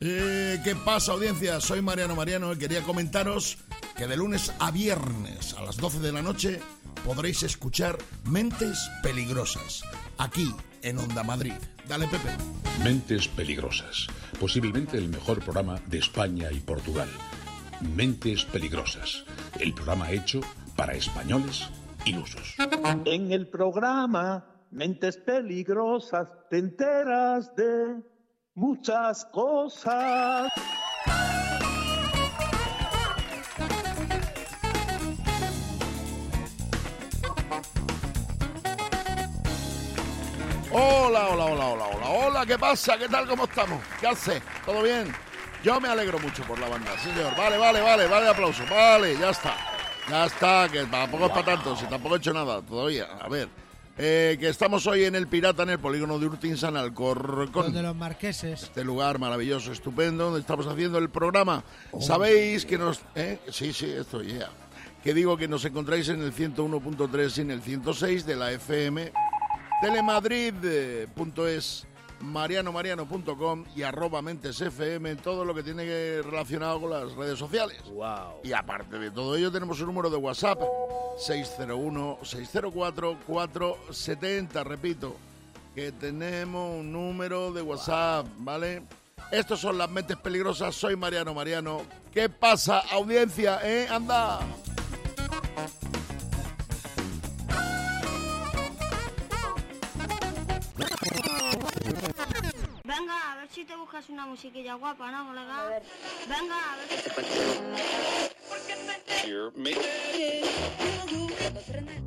¿Qué pasa, audiencia? Soy Mariano y quería comentaros que de lunes a viernes a las 12 de la noche podréis escuchar Mentes Peligrosas, aquí en Onda Madrid. Dale, Pepe. Mentes Peligrosas, posiblemente el mejor programa de España y Portugal. Mentes Peligrosas, el programa hecho para españoles ilusos. En el programa Mentes Peligrosas te enteras de muchas cosas. Hola, ¿qué pasa? ¿Qué tal? ¿Cómo estamos? ¿Qué hace? ¿Todo bien? Yo me alegro mucho por la banda, sí, señor. Vale, aplauso. Vale, ya está, que tampoco es para tanto, si tampoco he hecho nada todavía. A ver, que estamos hoy en el Pirata, en el polígono de Urtinsa, en Alcorcón. Donde los marqueses. Este lugar maravilloso, estupendo, donde estamos haciendo el programa. Sabéis que nos... Sí, esto, yeah. Que digo que nos encontráis en el 101.3 y en el 106 de la FM, telemadrid.es, mariano.com y @mentesfm, todo lo que tiene que relacionado con las redes sociales. Wow. Y aparte de todo ello tenemos un número de WhatsApp, 601-604-470, repito, que tenemos un número de WhatsApp, ¿vale? Estos son las Mentes Peligrosas, soy Mariano. ¿Qué pasa, audiencia, Anda. Venga, a ver si te buscas una musiquilla guapa, ¿no, colega? A ver. Venga, a ver si...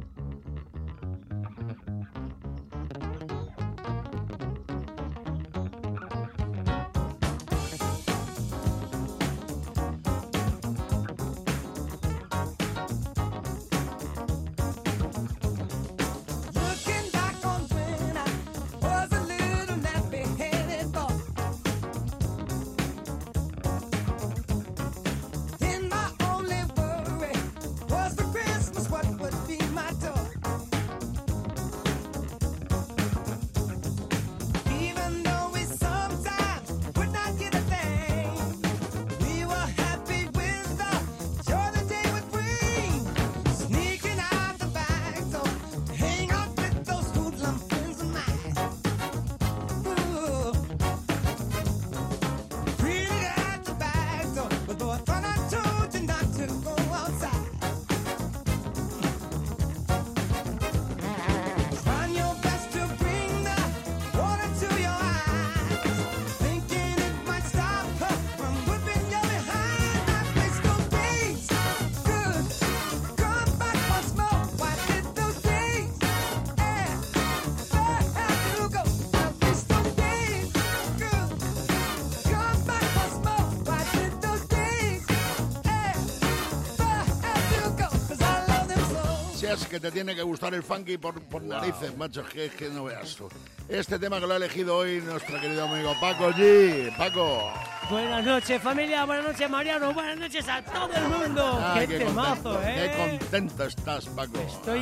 Que te tiene que gustar el funky por narices, macho, es que no veas tú. Este tema que lo ha elegido hoy nuestro querido amigo Paco G. Paco. Buenas noches, familia, buenas noches, Mariano, buenas noches a todo el mundo. Ay, qué temazo, Qué contento estás, Paco.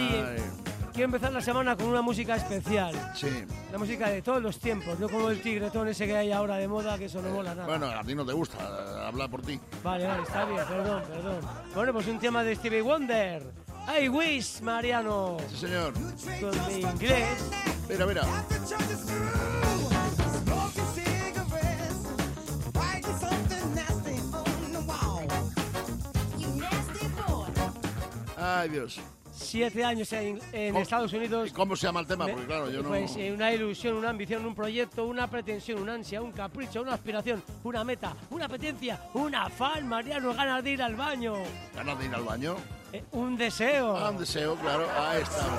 Quiero empezar la semana con una música especial. Sí. La música de todos los tiempos, no como el tigretón ese que hay ahora de moda, que eso no mola nada. Bueno, a ti no te gusta, habla por ti. Vale, está bien, perdón. Bueno, pues un tema de Stevie Wonder. I wish, Mariano. Sí, señor. Con mi inglés. Mira. Ay, Dios. 7 años en Estados Unidos. ¿Y cómo se llama el tema? Porque claro, yo no... Pues una ilusión, una ambición, un proyecto, una pretensión, una ansia, un capricho, una aspiración, una meta, una apetencia, un afán, Mariano, ganas de ir al baño. ¿Ganas de ir al baño? Un deseo. Un deseo, claro. Ahí estamos.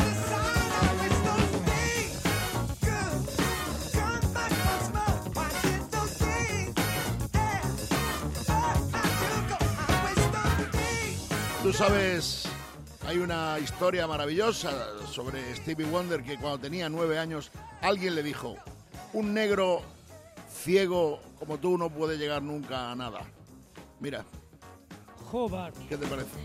Tú sabes, hay una historia maravillosa sobre Stevie Wonder que cuando tenía 9 años alguien le dijo: un negro ciego como tú no puede llegar nunca a nada. Mira. Joder. ¿Qué te parece?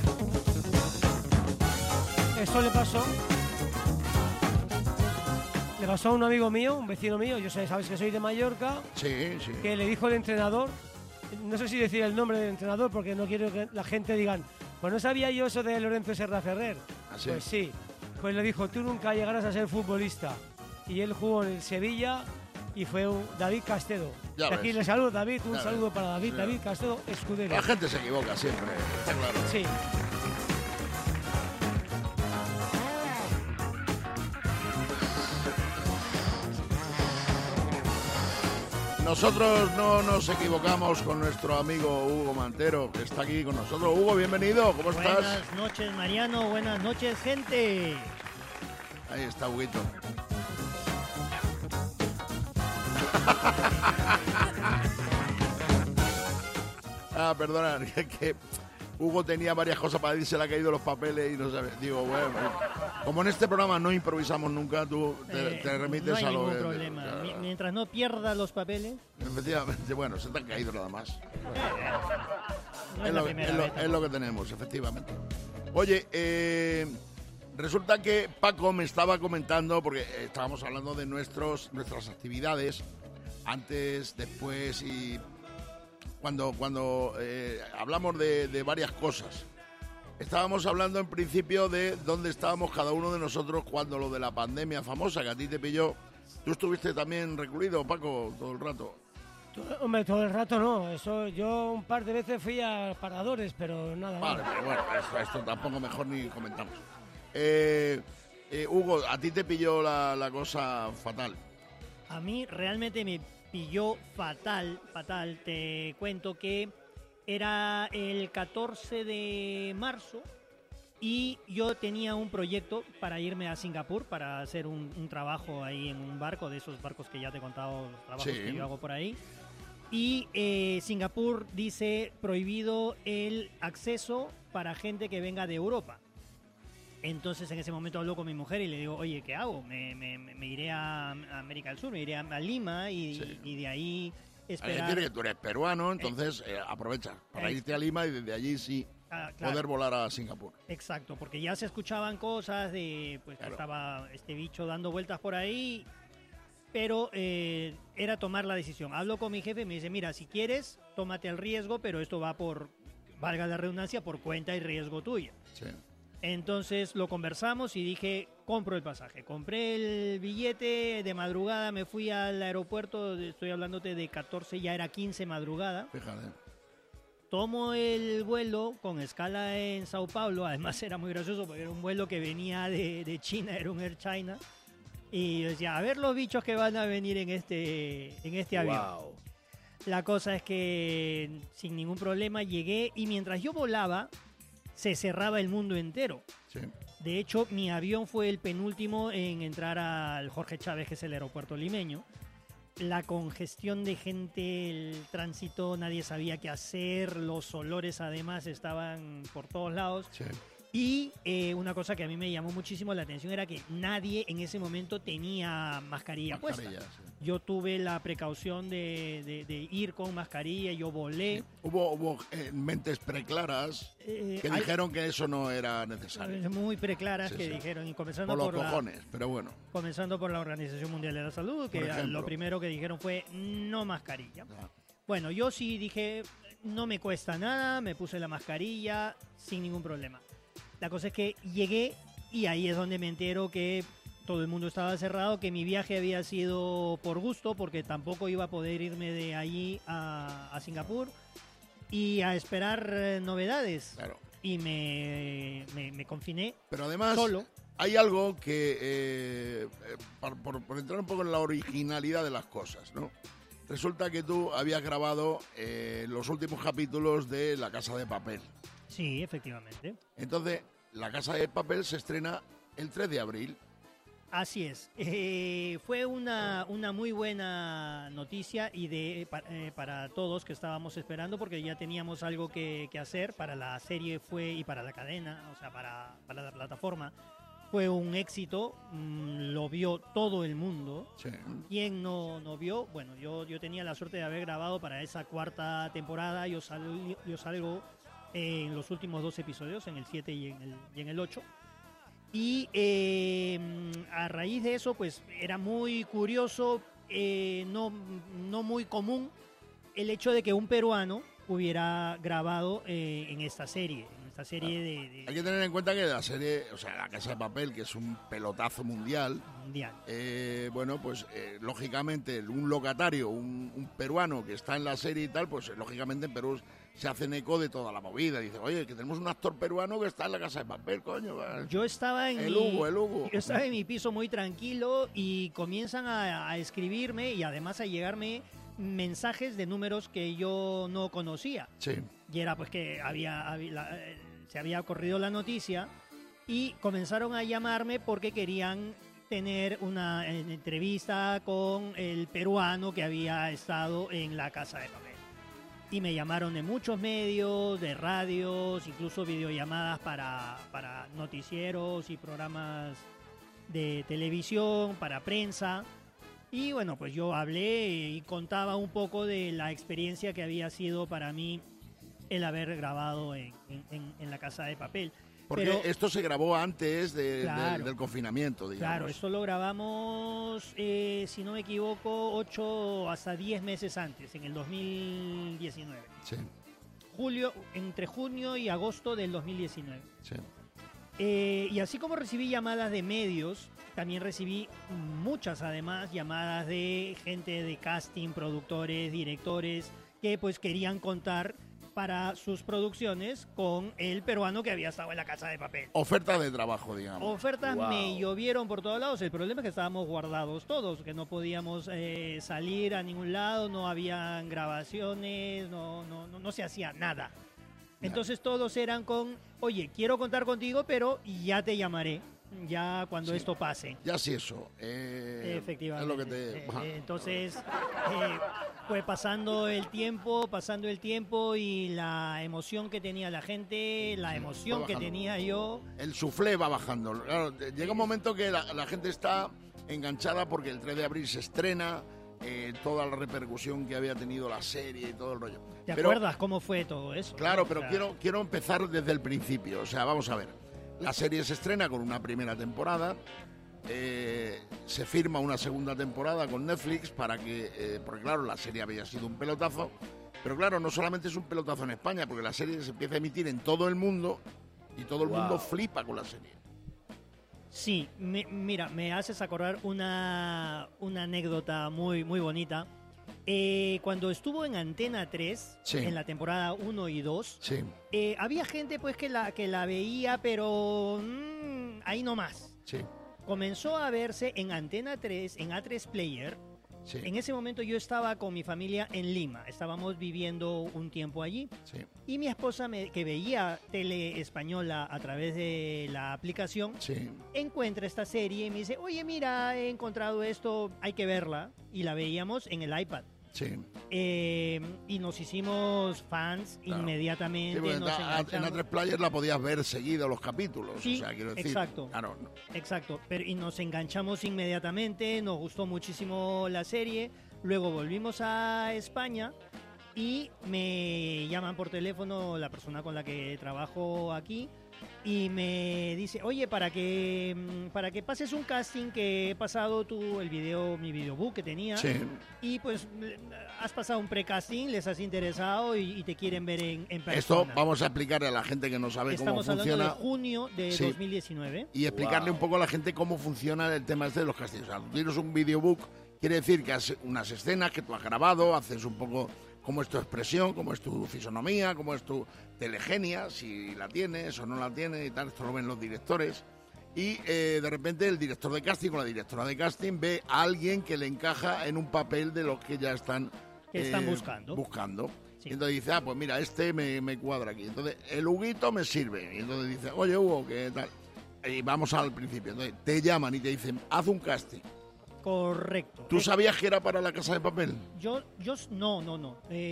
Eso le pasó Le pasó a un amigo mío, un vecino mío, yo sabes que soy de Mallorca, Sí. que le dijo el entrenador, no sé si decir el nombre del entrenador porque no quiero que la gente digan, pues no sabía yo eso de Lorenzo Serra Ferrer. ¿Ah, sí? Pues sí, pues le dijo, tú nunca llegarás a ser futbolista. Y él jugó en el Sevilla y fue David Castedo. Ya Y aquí ves. le saludo, David, un Ya saludo ves. para David, Sí. David Castedo, escudero. La gente se equivoca siempre, está claro. Sí. Nosotros no nos equivocamos con nuestro amigo Hugo Mantero, que está aquí con nosotros. Hugo, bienvenido, ¿cómo estás? Buenas noches, Mariano. Buenas noches, gente. Ahí está, Huguito. Perdona, que Hugo tenía varias cosas para decir, se le ha caído los papeles y no sabe. Digo, bueno, como en este programa no improvisamos nunca, tú te remites no hay a lo ningún que... problema. Claro. Mientras no pierda los papeles, Efectivamente, bueno, se te han caído nada más. no es la primera vez. Es lo que tenemos, efectivamente. Oye, resulta que Paco me estaba comentando, porque estábamos hablando de nuestras actividades, antes, después y cuando hablamos de varias cosas. Estábamos hablando en principio de dónde estábamos cada uno de nosotros cuando lo de la pandemia famosa, que a ti te pilló. Tú estuviste también recluido, Paco, todo el rato. Hombre, todo el rato no. Eso, yo un par de veces fui a paradores, pero nada. Vale, nada. pero bueno, esto tampoco mejor ni comentamos. Hugo, a ti te pilló la cosa fatal. A mí realmente me pilló fatal. Te cuento que era el 14 de marzo y yo tenía un proyecto para irme a Singapur para hacer un trabajo ahí en un barco, de esos barcos que ya te he contado, los trabajos Sí. que yo hago por ahí. Y Singapur dice prohibido el acceso para gente que venga de Europa. Entonces en ese momento hablo con mi mujer y le digo, oye, ¿qué hago? Me iré a América del Sur, me iré a Lima y de ahí Hay que esperar. decir que tú eres peruano, entonces aprovecha para irte a Lima y desde allí sí Ah, claro. poder volar a Singapur. Exacto, porque ya se escuchaban cosas de pues Claro. que estaba este bicho dando vueltas por ahí, pero era tomar la decisión. Hablo con mi jefe y me dice, mira, si quieres, tómate el riesgo, pero esto va por, valga la redundancia, por cuenta y riesgo tuya. Sí. Entonces lo conversamos y dije, compro el pasaje. Compré el billete de madrugada, me fui al aeropuerto, estoy hablándote de 14, ya era 15 madrugada. Fíjate. Tomo el vuelo con escala en Sao Paulo, además era muy gracioso porque era un vuelo que venía de China, era un Air China. Y yo decía, a ver los bichos que van a venir en este avión. Wow. La cosa es que sin ningún problema llegué y mientras yo volaba se cerraba el mundo entero. Sí. De hecho, mi avión fue el penúltimo en entrar al Jorge Chávez, que es el aeropuerto limeño. La congestión de gente, el tránsito, nadie sabía qué hacer, los olores además estaban por todos lados. Sí. Y una cosa que a mí me llamó muchísimo la atención era que nadie en ese momento tenía mascarilla puesta. Mascarilla, sí. Yo tuve la precaución de ir con mascarilla, yo volé. Hubo mentes preclaras que Hay- dijeron que eso no era necesario. muy preclaras Sí, que sí. dijeron, y comenzando Por los por la, cojones, pero bueno. comenzando por la Organización Mundial de la Salud, que Por ejemplo. lo primero que dijeron fue no mascarilla. Ya. Bueno, yo sí dije, no me cuesta nada, me puse la mascarilla sin ningún problema. La cosa es que llegué y ahí es donde me entero que todo el mundo estaba cerrado, que mi viaje había sido por gusto, porque tampoco iba a poder irme de allí a Singapur y a esperar novedades. Claro. Y me confiné Pero además solo. hay algo que, por entrar un poco en la originalidad de las cosas, ¿no? Resulta que tú habías grabado los últimos capítulos de La Casa de Papel. Sí, efectivamente. Entonces, La Casa de Papel se estrena el 3 de abril. Así es. Fue una muy buena noticia y para todos que estábamos esperando, porque ya teníamos algo que hacer para la serie y para la cadena, o sea, para la plataforma. Fue un éxito, lo vio todo el mundo. Sí. ¿Quién no vio? Bueno, yo tenía la suerte de haber grabado para esa cuarta temporada. Yo salgo en los últimos 2 episodios, en el 7 y en el 8. Y a raíz de eso, pues era muy curioso, no muy común, el hecho de que un peruano hubiera grabado en esta serie. De Hay que tener en cuenta que la serie, o sea, La Casa de Papel, que es un pelotazo mundial, bueno, pues lógicamente un locatario, un peruano que está en la serie y tal, pues lógicamente en Perú se hacen eco de toda la movida. Dice, oye, que tenemos un actor peruano que está en La Casa de Papel, coño. Yo estaba en el Hugo. Yo estaba en mi piso muy tranquilo y comienzan a escribirme y además a llegarme mensajes de números que yo no conocía. Sí. Y era pues que se había corrido la noticia y comenzaron a llamarme porque querían tener una entrevista con el peruano que había estado en La Casa de Papel. Y me llamaron de muchos medios, de radios, incluso videollamadas para noticieros y programas de televisión, para prensa. Y bueno, pues yo hablé y contaba un poco de la experiencia que había sido para mí el haber grabado en La Casa de Papel. Porque esto se grabó antes del confinamiento, digamos. Claro, esto lo grabamos, si no me equivoco, 8 hasta 10 meses antes, en el 2019. Sí. Entre junio y agosto del 2019. Sí. Y así como recibí llamadas de medios, también recibí muchas, además, llamadas de gente de casting, productores, directores, que pues querían contar para sus producciones con el peruano que había estado en La Casa de Papel. Ofertas de trabajo, digamos. Ofertas me llovieron por todos lados. El problema es que estábamos guardados todos, que no podíamos salir a ningún lado, no habían grabaciones, no se hacía nada. Entonces todos eran oye, quiero contar contigo, pero ya te llamaré. Ya cuando esto pase. Ya sí eso. Efectivamente. Es lo que entonces, pues pasando el tiempo y la emoción que tenía la gente, la emoción que tenía yo. El suflé va bajando. Claro, llega un momento que la gente está enganchada porque el 3 de abril se estrena. Toda la repercusión que había tenido la serie y todo el rollo. ¿Te acuerdas cómo fue todo eso? Claro, pero quiero empezar desde el principio. O sea, vamos a ver. La serie se estrena con una primera temporada, se firma una segunda temporada con Netflix porque claro, la serie había sido un pelotazo, pero claro, no solamente es un pelotazo en España, porque la serie se empieza a emitir en todo el mundo y todo el mundo flipa con la serie. Sí, mira, me haces acordar una anécdota muy, muy bonita. Cuando estuvo en Antena 3, en la temporada 1 y 2, había gente pues que la veía, pero ahí nomás. Sí. Comenzó a verse en Antena 3, en A3 Player. Sí. En ese momento yo estaba con mi familia en Lima, estábamos viviendo un tiempo allí. Sí. Y mi esposa, que veía tele española a través de la aplicación, encuentra esta serie y me dice, oye, mira, he encontrado esto, hay que verla. Y la veíamos en el iPad. Sí. Y nos hicimos fans inmediatamente. Sí, en A3 Player la podías ver seguido los capítulos. Sí, o sea, quiero decir, exacto. Claro, Exacto. Y nos enganchamos inmediatamente, nos gustó muchísimo la serie. Luego volvimos a España y me llaman por teléfono la persona con la que trabajo aquí y me dice, oye, para que pases un casting que he pasado mi videobook que tenía, y pues has pasado un pre-casting, les has interesado y te quieren ver en persona. Esto vamos a explicarle a la gente que no sabe cómo funciona. Estamos hablando de junio de 2019. Y explicarle un poco a la gente cómo funciona el tema de los castings. O sea, tú tienes un videobook, quiere decir que haces unas escenas que tú has grabado, haces un poco cómo es tu expresión, cómo es tu fisonomía, cómo es tu telegenia, si la tienes o no la tienes y tal. Esto lo ven los directores. Y de repente el director de casting o la directora de casting ve a alguien que le encaja en un papel de los que ya están buscando. Sí. Y entonces dice, pues mira, este me cuadra aquí. Entonces el Huguito me sirve. Y entonces dice, oye Hugo, ¿qué tal? Y vamos al principio. Entonces te llaman y te dicen, haz un casting. Correcto. ¿Tú sabías que era para La Casa de Papel? Yo no.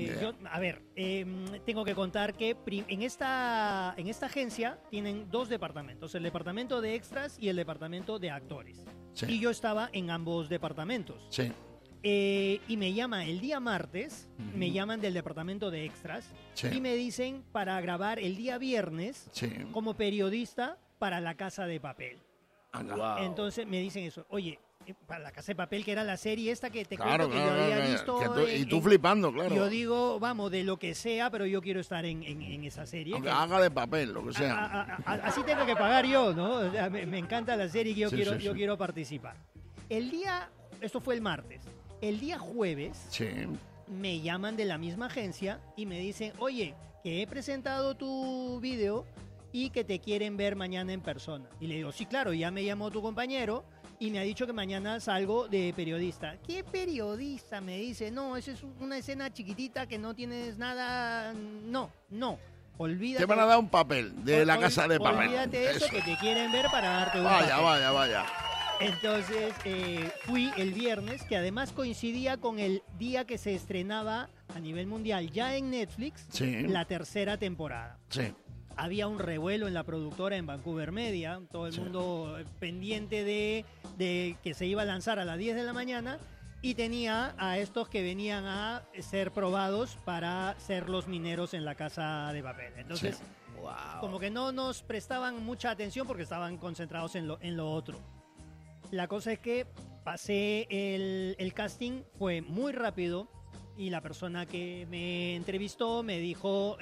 Tengo que contar que en esta agencia tienen dos departamentos, el departamento de extras y el departamento de actores. Sí. Y yo estaba en ambos departamentos. Sí. Y me llama el día martes, me llaman del departamento de extras y me dicen para grabar el día viernes como periodista para La Casa de Papel. Anda. Entonces me dicen eso, oye, para La Casa de Papel, que era la serie esta que te Claro, cuento que claro, yo había claro, visto. y tú flipando, claro. Yo digo, vamos, de lo que sea, pero yo quiero estar en esa serie. Aunque que- haga de papel, lo que sea. así tengo que pagar yo, ¿no? O sea, me encanta la serie y yo, Sí, quiero, sí, sí. yo quiero participar. Esto fue el martes. El día jueves Sí. me llaman de la misma agencia y me dicen, oye, que he presentado tu video y que te quieren ver mañana en persona. Y le digo, sí, claro, ya me llamó tu compañero y me ha dicho que mañana salgo de periodista. ¿Qué periodista? Me dice, no, esa es una escena chiquitita que no tienes nada. No, olvídate. Te van a dar un papel de La Casa de Papel. Olvídate de eso, Eso. que te quieren ver para darte un Vaya, papel. vaya. Entonces fui el viernes, que además coincidía con el día que se estrenaba a nivel mundial ya en Netflix Sí. la tercera temporada. Sí. Había un revuelo en la productora en Vancouver Media, todo el Sí. mundo pendiente de que se iba a lanzar a las 10 de la mañana y tenía a estos que venían a ser probados para ser los mineros en La Casa de Papel. Entonces, como que no nos prestaban mucha atención porque estaban concentrados en lo otro. La cosa es que pasé el casting, fue muy rápido y la persona que me entrevistó me dijo,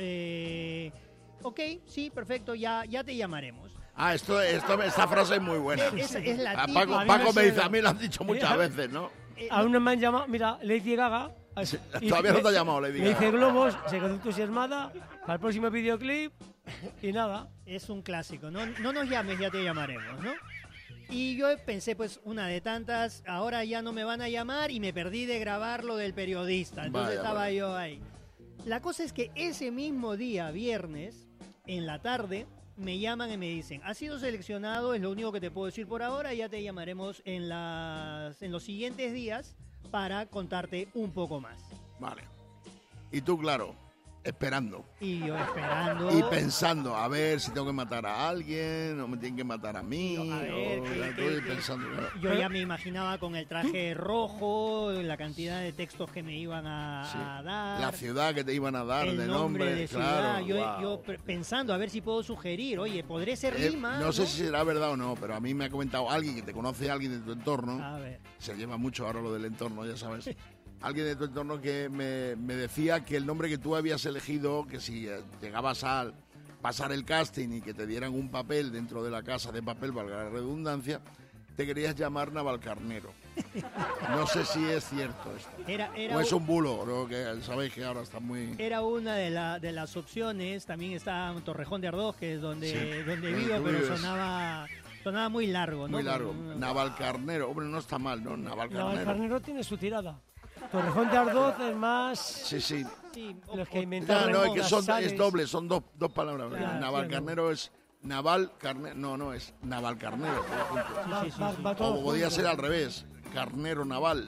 ok, sí, perfecto, ya te llamaremos. Esta frase es muy buena. Es la A típica. Paco me dice, a mí lo han dicho muchas veces, ¿no? Aún no me han llamado, mira, Lady Gaga. Todavía no te ha llamado Lady Me dice Gaga. globos, se quedó entusiasmada para el próximo videoclip y nada. Es un clásico, no nos llames, ya te llamaremos, ¿no? Y yo pensé, pues, una de tantas, ahora ya no me van a llamar y me perdí de grabar lo del periodista. Entonces Vaya, estaba vaya. yo ahí. La cosa es que ese mismo día, viernes, en la tarde, me llaman y me dicen, has sido seleccionado, es lo único que te puedo decir por ahora, ya te llamaremos en los siguientes días para contarte un poco más. Vale. Y tú, claro, esperando. Y yo esperando. Y pensando, a ver si tengo que matar a alguien, o me tienen que matar a mí. A ver, o ¿qué- ya qué- estoy qué- pensando. claro. Yo ya me imaginaba con el traje rojo, la cantidad de textos que me iban a Sí. dar. La ciudad que te iban a dar el de nombre nombre, de ciudad. claro. Yo, wow. yo pensando a ver si puedo sugerir, oye, ¿podré ser Lima? No sé si será verdad o no, pero a mí me ha comentado alguien que te conoce, alguien de tu entorno. A ver. Se lleva mucho ahora lo del entorno, ya sabes. Alguien de tu entorno que me decía que el nombre que tú habías elegido, que si llegabas a pasar el casting y que te dieran un papel dentro de La Casa de Papel, valga la redundancia, te querías llamar Navalcarnero. No sé si es cierto esto. O es un bulo, ¿no? Que sabéis que ahora está muy... Era una de las opciones. También está Torrejón de Ardoz, que es donde Donde vivo, tú pero vives. sonaba muy largo, ¿no? Muy largo. Navalcarnero. Hombre, no está mal, ¿no? No, el Navalcarnero. carnero tiene su tirada. Torrejón de Ardoz es más Sí, sí. Sí, los que Ya, inventaron no, es que las es sales. doble, son dos palabras. Claro, Navalcarnero es Navalcarnero. No, es Navalcarnero. todo junto. Va todo O podía junto. ser al revés, carnero naval.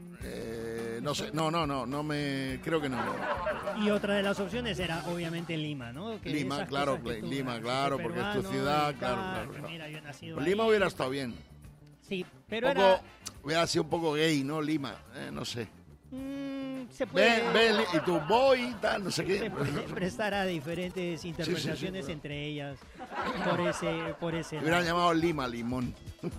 No sé, no me creo que no. Y otra de las opciones era obviamente Lima, ¿no? Que Lima, esas claro, cosas que tú, Lima, soy claro, porque es tu peruano ciudad, y claro, tal, claro, que claro. mira, yo he nacido Pues ahí. Lima hubiera estado bien. Sí, pero Hubiera sido un poco gay, ¿no? Lima, no sé. se puede Ven, y tu boy y tal, no sé se qué. puede prestar a diferentes interpretaciones claro. entre ellas por ese Hubieran lado. llamado Lima Limón.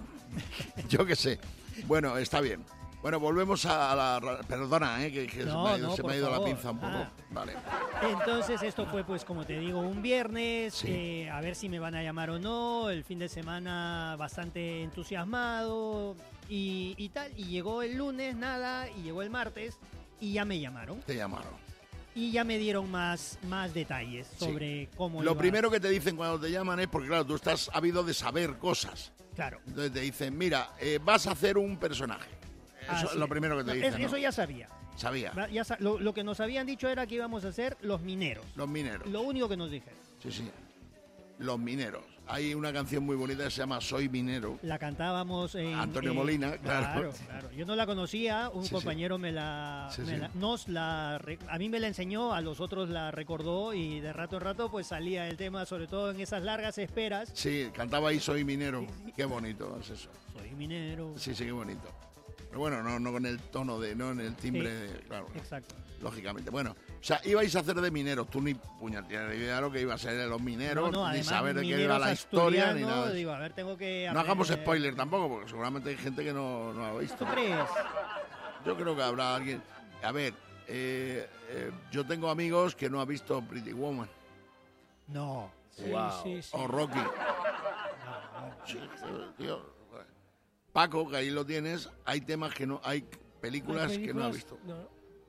Yo qué sé. Bueno, está bien. Bueno, volvemos a la... Perdona, que No, se me por ha ido la favor. pinza un poco. Ah. Vale. Entonces esto fue, pues como te digo, un viernes, Sí. a ver si me van a llamar o no, el fin de semana bastante entusiasmado y tal, y llegó el lunes, nada, y llegó el martes y ya me llamaron Te llamaron. y ya me dieron más detalles sobre cómo Lo iba. primero que te dicen cuando te llaman es porque, claro, tú estás habido de saber cosas. Claro. Entonces te dicen, mira, vas a hacer un personaje. Eso es sí. lo primero que te No, dicen, Eso ¿no? ya sabía. Sabía. Lo que nos habían dicho era que íbamos a hacer los mineros. Los mineros. Lo único que nos dijeron. Sí. Los mineros. Hay una canción muy bonita que se llama Soy Minero. La cantábamos en... Antonio Molina, claro. Claro. Yo no la conocía, un Sí, compañero sí. me la... Sí, me sí. la- a mí me la enseñó, a los otros la recordó y de rato en rato pues salía el tema, sobre todo en esas largas esperas. Sí, cantaba ahí Soy Minero. Qué bonito es eso. Soy minero. Sí, qué bonito. Pero bueno, no con el tono no en el timbre, claro. Exacto. Lógicamente. Bueno, o sea, ibais a hacer de mineros. Tú ni puñetera idea de lo que iba a ser de los mineros, ni además, saber de qué mineros iba la historia, ni asturianos, nada. Digo, a ver, tengo que No hagamos aprender. spoiler tampoco, porque seguramente hay gente que no ha visto. ¿Tú crees? Yo creo que habrá alguien. A ver, yo tengo amigos que no han visto Pretty Woman No. Sí, sí, sí. o Rocky. Sí, tío. Paco, que ahí lo tienes, hay temas que no, hay películas que no ha visto. No,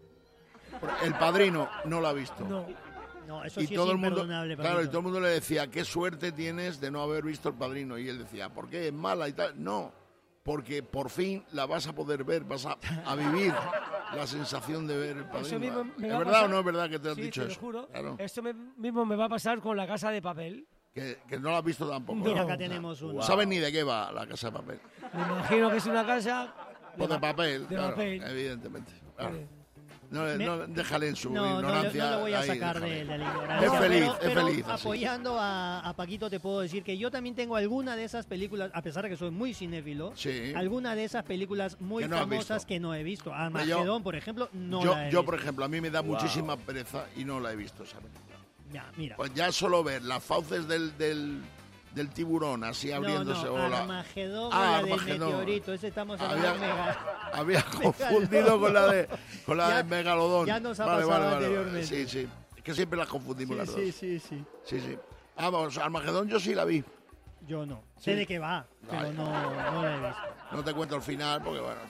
El Padrino no lo ha visto. no. No, eso Y sí todo es el mundo, imperdonable. claro, y Paquito. todo el mundo le decía, qué suerte tienes de no haber visto El Padrino. Y él decía, ¿por qué es mala y tal? No, porque por fin la vas a poder ver, vas a vivir la sensación de ver El Padrino. Eso mismo me ¿Es va a verdad o pasar? no es verdad que te has Sí, dicho te lo eso? juro. Claro. Esto mismo me va a pasar con La Casa de Papel. Que no lo has visto tampoco. Mira, ¿no? acá tenemos uno. No sabes ni de qué va La Casa de Papel. Me imagino que es una casa... Pues de papel, de claro, papel. evidentemente. Claro. Vale. No, déjale en su No ignorancia. lo voy a ahí, sacar déjale. de la ignorancia. Es feliz, pero, es feliz. así. apoyando a Paquito te puedo decir que yo también tengo alguna de esas películas, a pesar de que soy muy cinéfilo, Sí. alguna de esas películas muy Que no has famosas visto. que no he visto. Yo- Armagedón, por ejemplo, no yo, la he yo, visto. por ejemplo, a mí me da muchísima pereza y no la he visto esa película. Ya, mira. Pues ya solo ver las fauces del tiburón así abriéndose. No, o la- Armagedón Ah, o la del Armagedón. meteorito, ese estamos hablando Había- de mega. Había confundido con la Ya- de Megalodón. ya nos ha pasado anteriormente. Sí, sí. Es que siempre las confundimos las dos. Sí. Sí, sí. Vamos, Armagedón yo sí la vi. Yo no. Sí. Sé de qué va, pero Ay. no la he visto. No te cuento el final porque, bueno,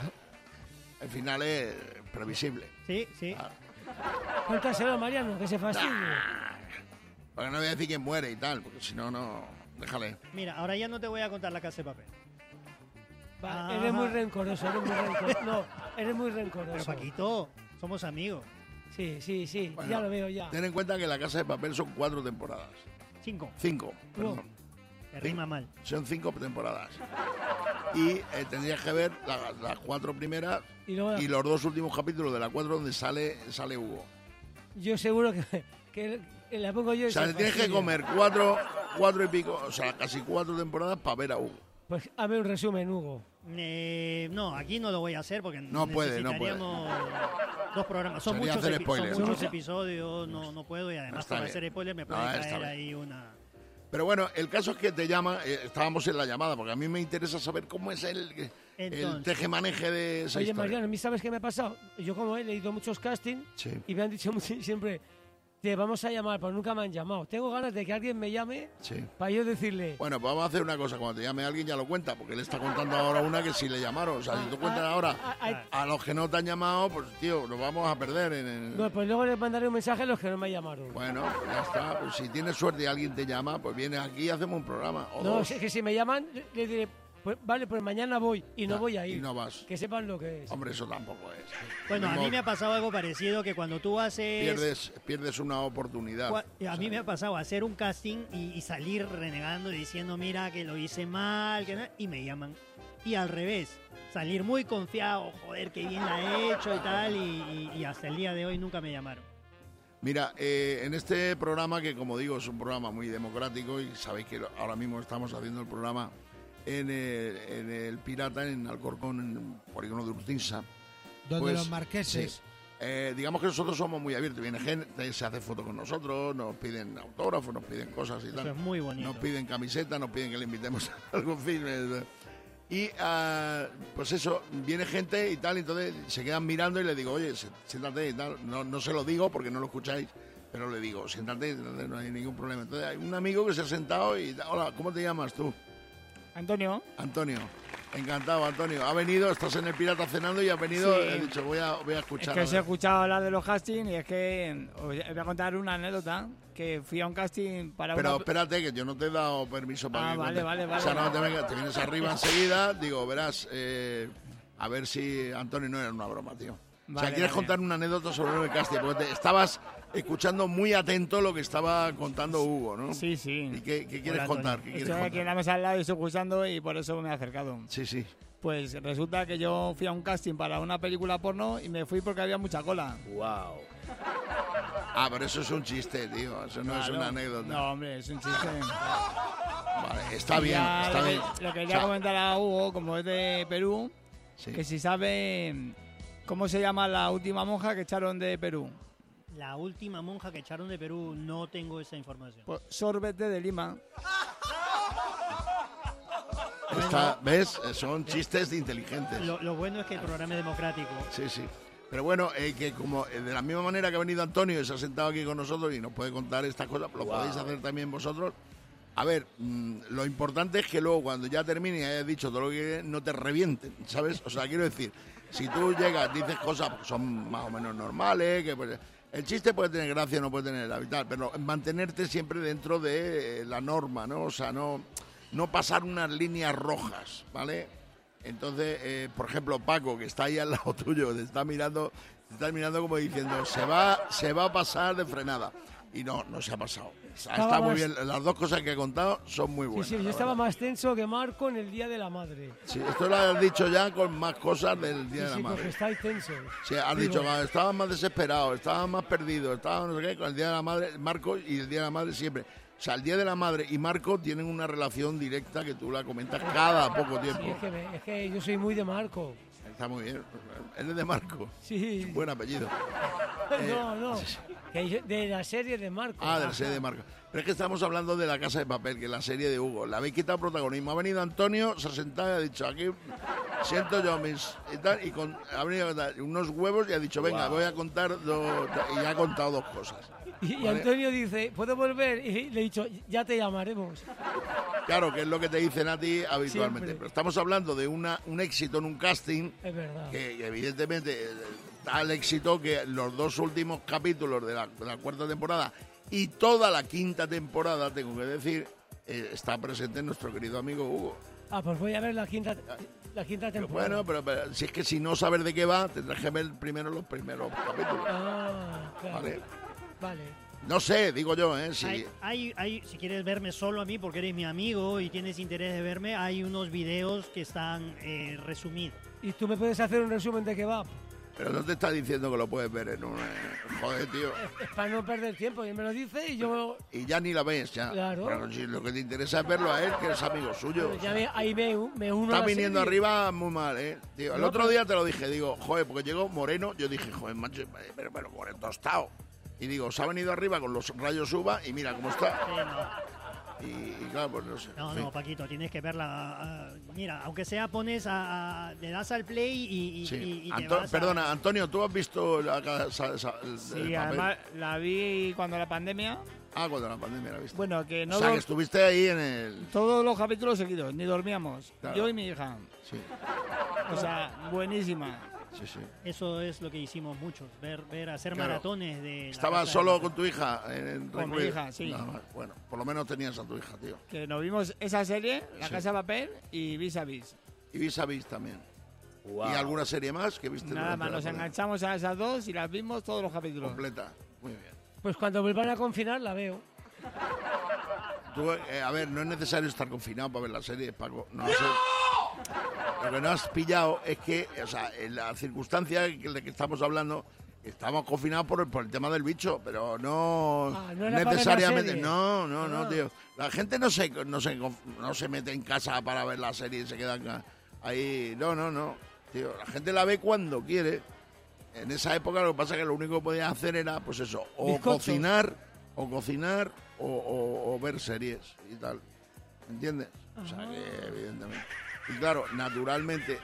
el final es previsible. Sí, sí. Ah. Cuéntaselo, Mariano, que se fastidie. Porque no voy a decir quién muere y tal, porque si no, no. Déjale. Mira, ahora ya no te voy a contar La Casa de Papel. Va, eres muy rencoroso, eres muy rencoroso. No, eres muy Pero rencoroso. Paquito, somos amigos. Sí, Bueno, ya lo veo ya. Ten en cuenta que La Casa de Papel son 4 temporadas. 5. 5, perdón. Te rima mal. Son 5 temporadas. Y tendrías que ver las 4 primeras Y luego y los 2 últimos capítulos de la 4 donde sale Hugo. yo seguro que la pongo yo y O sea, se te tienes que fastidia. comer 4 y pico, o sea, casi 4 temporadas para ver a Hugo. Pues hazme un resumen, Hugo. No, aquí no lo voy a hacer porque No puede, no necesitaríamos 2 programas. Son Sería muchos, hacer spoilers, son muchos ¿no? episodios, no puedo y además Está para bien. hacer spoilers me No, puede está caer bien. ahí una... Pero bueno, el caso es que te llama, estábamos en la llamada, porque a mí me interesa saber cómo es el Entonces. tejemaneje de esa Oye, historia. Mariano, ¿a mí sabes qué me ha pasado? Yo como he leído muchos castings Sí. y me han dicho siempre, te vamos a llamar, pero nunca me han llamado. Tengo ganas de que alguien me llame Sí. para yo decirle... Bueno, pues vamos a hacer una cosa. Cuando te llame alguien ya lo cuenta, porque él está contando ahora una que sí le llamaron. O sea, si tú cuentas ahora a los que no te han llamado, pues tío, nos vamos a perder en el... No, pues luego les mandaré un mensaje a los que no me llamaron. Bueno, pues ya está. Pues si tienes suerte y alguien te llama, pues vienes aquí y hacemos un programa. O No, dos. es que si me llaman, les diré, pues vale, pues mañana voy y no Ya, voy a ir. y no vas. Que sepan lo que es. Hombre, eso tampoco es. Bueno, a No, mí me ha pasado algo parecido que cuando tú haces... Pierdes una oportunidad. A mí me ha pasado hacer un casting y salir renegando y diciendo, mira, que lo hice mal, y me llaman. Y al revés, salir muy confiado, joder, qué bien la he hecho y tal, y hasta el día de hoy nunca me llamaron. Mira, en este programa, que como digo es un programa muy democrático, y sabéis que ahora mismo estamos haciendo el programa en el Pirata, en Alcorcón, en el polígono de Urcinsa. Donde Pues, los marqueses. sí. Digamos que nosotros somos muy abiertos. Viene gente, se hace fotos con nosotros, nos piden autógrafos, nos piden cosas y Eso tal. es muy bonito. Nos piden camisetas, nos piden que le invitemos a algún film. Y pues eso, viene gente y tal, y entonces se quedan mirando y le digo, oye, siéntate y tal. No se lo digo porque no lo escucháis, pero le digo, siéntate, no hay ningún problema. Entonces hay un amigo que se ha sentado y, hola, ¿cómo te llamas tú? Antonio. Antonio. Encantado, Antonio. Ha venido, estás en el Pirata cenando y ha venido, Sí. he dicho, voy a Es escuchar. que a os he ver. escuchado hablar de los castings y es que os voy a contar una anécdota que fui a un casting para Pero una... espérate, que yo no te he dado permiso para que vale, cuentes. vale. O sea, no te vengas, te vienes arriba enseguida, digo, verás, a ver si Antonio no era una broma, tío. O sea, Vale, ¿quieres vale. contar una anécdota sobre el casting? Porque estabas escuchando muy atento lo que estaba contando Hugo, ¿no? Sí, sí. ¿Y qué quieres Hola, contar? Antonio. ¿Qué quieres Estoy aquí en la contar? mesa al lado y estoy escuchando y por eso me he acercado. Sí, sí. Pues resulta que yo fui a un casting para una película porno y me fui porque había mucha cola. Wow. Ah, pero eso es un chiste, tío. Eso no es Claro. una anécdota. No, hombre, es un chiste. Vale, está Y bien, ya está lo que- bien. Lo O quería sea, comentar a Hugo, como es de Perú, Sí. que si sabe cómo se llama la última monja que echaron de Perú. La última monja que echaron de Perú, no tengo esa información. Pues, Sorbete de Lima. ¿Ves? Son chistes de inteligentes. Lo bueno es que el programa es democrático. Sí, sí. Pero bueno, que como de la misma manera que ha venido Antonio y se ha sentado aquí con nosotros y nos puede contar estas cosas, lo podéis hacer también vosotros. A ver, lo importante es que luego cuando ya termine y hayas dicho todo lo que no te revienten, ¿sabes? O sea, quiero decir, si tú llegas, dices cosas que son más o menos normales, que pues, el chiste puede tener gracia, no puede tener la tal, pero mantenerte siempre dentro de la norma, ¿no? O sea, no pasar unas líneas rojas, ¿vale? Entonces, por ejemplo, Paco, que está ahí al lado tuyo, te está mirando como diciendo, se va a pasar de frenada. Y no se ha pasado. Está muy bien. Las dos cosas que he contado son muy buenas. Sí, yo estaba más tenso que Marco en el Día de la Madre. Sí, esto lo has dicho ya con más cosas del Día de la Sí, Madre. porque estáis tensos. Sí, has dicho, estabas más desesperado, estabas más perdido, estabas no sé qué, con el Día de la Madre, Marco y el Día de la Madre siempre. O sea, el Día de la Madre y Marco tienen una relación directa que tú la comentas cada poco tiempo. Sí, es que yo soy muy de Marco. Está muy bien. Él es de Marco. Sí. Buen apellido. No. De la serie de Marco. Ah, de la serie de Marco. Pero es que estamos hablando de La Casa de Papel, que es la serie de Hugo. Le habéis quitado protagonismo. Ha venido Antonio, se ha sentado y ha dicho, aquí siento yo mis... y tal, y ha venido unos huevos y ha dicho, venga, voy a contar dos... Y ya ha contado dos cosas. Y ¿vale? Antonio dice, ¿puedo volver? Y le he dicho, ya te llamaremos. Claro, que es lo que te dicen a ti habitualmente. Siempre. Pero estamos hablando de un éxito en un casting Es verdad. que evidentemente da el éxito que los dos últimos capítulos de la cuarta temporada y toda la quinta temporada, tengo que decir, está presente nuestro querido amigo Hugo. Ah, pues voy a ver la quinta temporada. Bueno, pero si es que si no sabes de qué va, tendrás que ver primero los primeros capítulos. Ah, claro. Vale. No sé, digo yo, ¿eh? Si, Si quieres verme solo a mí porque eres mi amigo y tienes interés de verme, hay unos videos que están resumidos. ¿Y tú me puedes hacer un resumen de qué va? pero no te está diciendo que lo puedes ver en un... joder, tío. Es para no perder tiempo. Y me lo dice y yo... Y ya ni la ves, ya. Claro. Pero si lo que te interesa es verlo a él, que eres amigo suyo. Ya ahí me uno a Está la viniendo serie. arriba muy mal, ¿eh? Tío, el No, otro pero- día te lo dije, digo, joder, porque llegó Moreno, yo dije, joder, macho, pero Moreno tostado. Y digo, se ha venido arriba con los rayos uva y mira cómo está. Y claro, pues no sé. No, en fin. no, Paquito, tienes que verla. Mira, aunque sea pones le das al play y Sí. te vas a- Perdona, Antonio, ¿tú has visto la casa el Sí, papel? además la vi cuando la pandemia. Ah, cuando la pandemia la viste. Bueno, que no o sea, que dor- estuviste ahí en el... todos los capítulos seguidos, ni dormíamos. Claro. Yo y mi hija. Sí, O sea, buenísima. sí, sí. Eso es lo que hicimos muchos, hacer Claro. maratones de... la ¿Estabas Casa de solo Papel. con tu hija? En Con mi recluido? hija, sí. Nada más. Bueno, por lo menos tenías a tu hija, tío. Que nos vimos esa serie, La Sí. Casa de Papel y Vis a Vis. Y Vis a Vis también. ¿Y alguna serie más que viste? Nada durante más, la nos pandemia? enganchamos a esas dos y las vimos todos los capítulos. Completa. Muy bien. Pues cuando vuelvan a confinar la veo. Tú, a ver, no es necesario estar confinado para ver la serie, Paco. No, sé. Lo que no has pillado es que, o sea, en la circunstancia de que estamos hablando, estamos confinados por el tema del bicho, pero no, Ah, no era para ver la necesariamente. serie. No, Ah. tío. La gente no se mete en casa para ver la serie y se quedan ahí. No. Tío, la gente la ve cuando quiere. En esa época lo que pasa es que lo único que podías hacer era, pues eso, o Bizcochos. cocinar o ver series y tal. ¿Entiendes? O sea que, evidentemente. Y claro, naturalmente,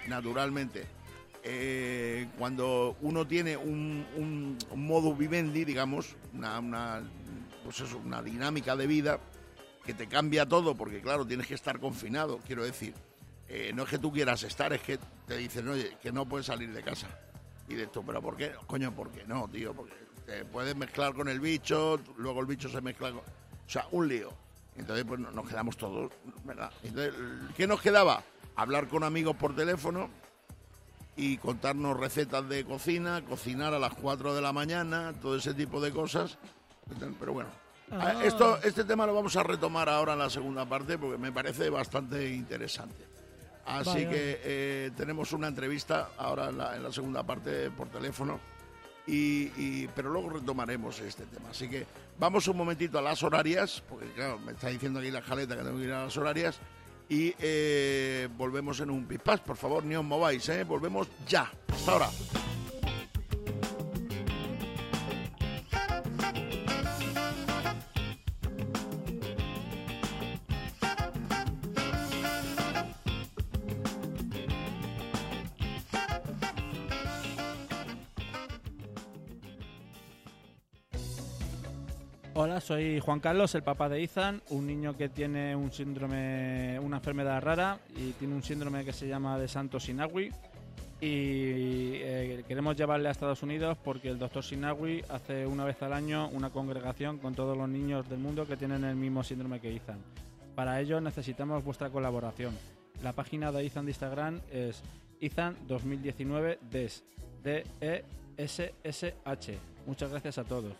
cuando uno tiene un modus vivendi, digamos, pues eso, una dinámica de vida que te cambia todo, porque claro, tienes que estar confinado, quiero decir. No es que tú quieras estar, es que te dicen, oye, que no puedes salir de casa. Y de esto, ¿pero por qué? Coño, ¿por qué no, tío? Porque te puedes mezclar con el bicho, luego el bicho se mezcla con... O sea, un lío. Entonces, pues nos quedamos todos, ¿verdad? Entonces, ¿qué nos quedaba? Hablar con amigos por teléfono y contarnos recetas de cocina, cocinar a las 4 de la mañana, todo ese tipo de cosas. Pero bueno, Ah. este tema lo vamos a retomar ahora en la segunda parte porque me parece bastante interesante. Así Vale, que tenemos una entrevista ahora en la segunda parte por teléfono, pero luego retomaremos este tema. Así que vamos un momentito a las horarias, porque claro, me está diciendo aquí la jaleta que tengo que ir a las horarias, y volvemos en un pispás. Por favor, ni os mováis, volvemos ya. Hasta ahora. Hola, soy Juan Carlos, el papá de Ethan, un niño que tiene un síndrome, una enfermedad rara y tiene un síndrome que se llama de Santos Sinagui y queremos llevarle a Estados Unidos porque el doctor Sinagui hace una vez al año una congregación con todos los niños del mundo que tienen el mismo síndrome que Ethan. Para ello necesitamos vuestra colaboración. La página de Ethan de Instagram es Ethan2019DESSSH. Muchas gracias a todos.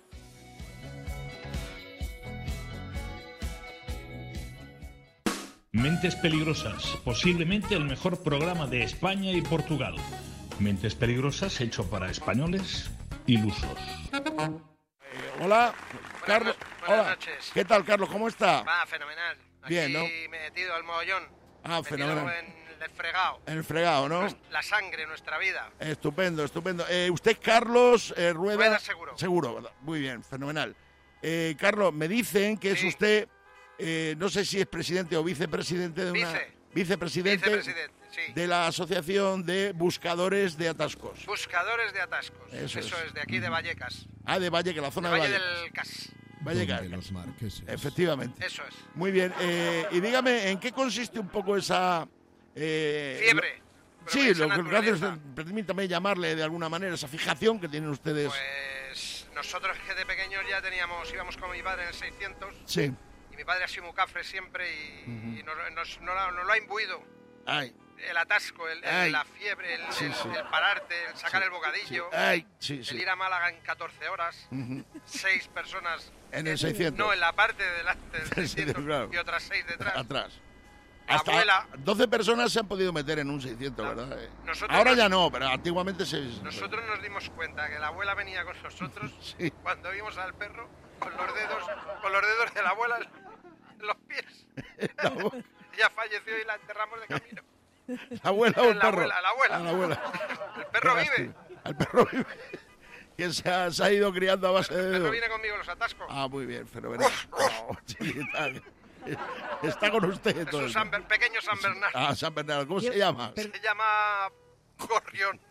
Mentes Peligrosas, posiblemente el mejor programa de España y Portugal. Mentes Peligrosas hecho para españoles ilusos. Hola, Carlos. Buenas Hola. noches. ¿Qué tal, Carlos? ¿Cómo está? Va, fenomenal. Bien, ¿no? Aquí metido al mogollón. Fenomenal. Metido en el fregado. En el fregado, ¿no? La sangre, nuestra vida. Estupendo, estupendo. Usted, Carlos Rueda. Rueda Seguro. Seguro, ¿verdad? Muy bien, fenomenal. Carlos, me dicen que es usted, no sé si es presidente o vicepresidente de una... Vicepresidente sí. de la Asociación de Buscadores de Atascos. Buscadores de atascos. Eso es de aquí de Vallecas. De Vallecas, la zona de de Valle Vallecas. del Cas. Vallecas. Los marqueses. Efectivamente. Eso es. Muy bien. Y dígame, ¿en qué consiste un poco esa... fiebre. Sí, lo que hace, permítame llamarle de alguna manera, esa fijación que tienen ustedes. Pues nosotros que de pequeños ya íbamos con mi padre en el 600. Sí. Y mi padre ha sido muy cafre siempre y nos lo ha imbuido. Ay. El atasco, la fiebre, el pararte, el sacar el bocadillo, el ir a Málaga en 14 horas, 6 personas en el 600. No, en la parte de delante del 600 claro. Y otras 6 detrás. Atrás. Hasta abuela. 12 personas se han podido meter en un 600, ¿verdad? Ahora ya no, pero antiguamente Nosotros nos dimos cuenta que la abuela venía con nosotros cuando vimos al perro con los dedos de la abuela en los pies. Ella falleció y la enterramos de camino. ¿La abuela o el perro? La abuela. El perro vive. El perro vive. Que se ha ido criando a base de dedos. El perro viene conmigo en los atascos. Muy bien, fenomenal. Está con usted. Es un pequeño San Bernardo. San Bernardo. ¿Cómo se llama? Se llama Gorrión.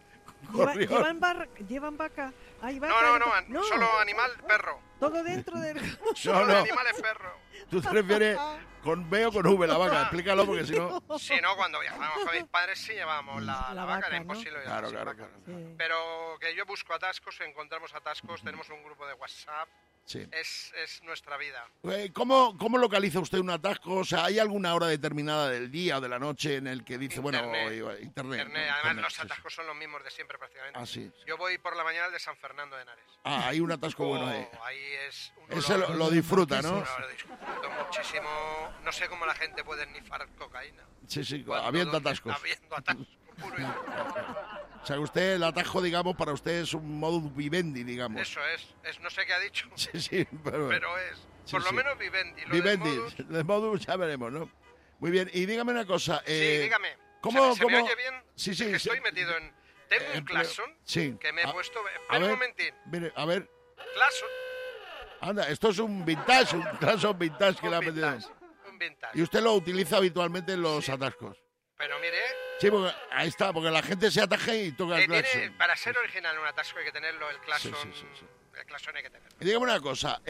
¿Llevan vaca? ¿Hay vaca? No, solo animal, perro. Todo dentro del... Solo animal es perro. ¿Tú te refieres con B o con V la vaca? Explícalo porque si no... Sí, no, cuando viajábamos con mis padres sí llevábamos la vaca, era imposible. Claro. Sí. Pero que yo busco atascos, encontramos atascos, tenemos un grupo de WhatsApp. Sí. Es nuestra vida. ¿Cómo localiza usted un atasco? O sea, ¿hay alguna hora determinada del día o de la noche en el que dice, Internet? Además, los atascos son los mismos de siempre prácticamente. Sí. Yo voy por la mañana al de San Fernando de Henares. Hay un atasco bueno ahí. Ahí es un Ese lo disfruta, ¿no? Lo disfruto muchísimo. No sé cómo la gente puede nifar cocaína. Sí, habiendo atascos. Habiendo atascos puro y duro. O sea, usted, el atajo, digamos, para usted es un modus vivendi, digamos. Eso es, no sé qué ha dicho. Sí, pero es. Por lo menos vivendi. Vivendi, de modus ya veremos, ¿no? Muy bien, y dígame una cosa. Sí, dígame. ¿Cómo? ¿Se me oye bien? Sí. Es que estoy metido en... Tengo un Clason que me he puesto... Espera un momentín. Mire, a ver. Clason. Anda, esto es un vintage, un Clason vintage que le ha metido. Un vintage. Y usted lo utiliza habitualmente en los atascos. Pero mire... Sí, porque ahí está, porque la gente se ataja y toca el claxon. Para ser original en un atasco hay que tenerlo, el claxon. El claxon hay que tenerlo. Y dígame una cosa,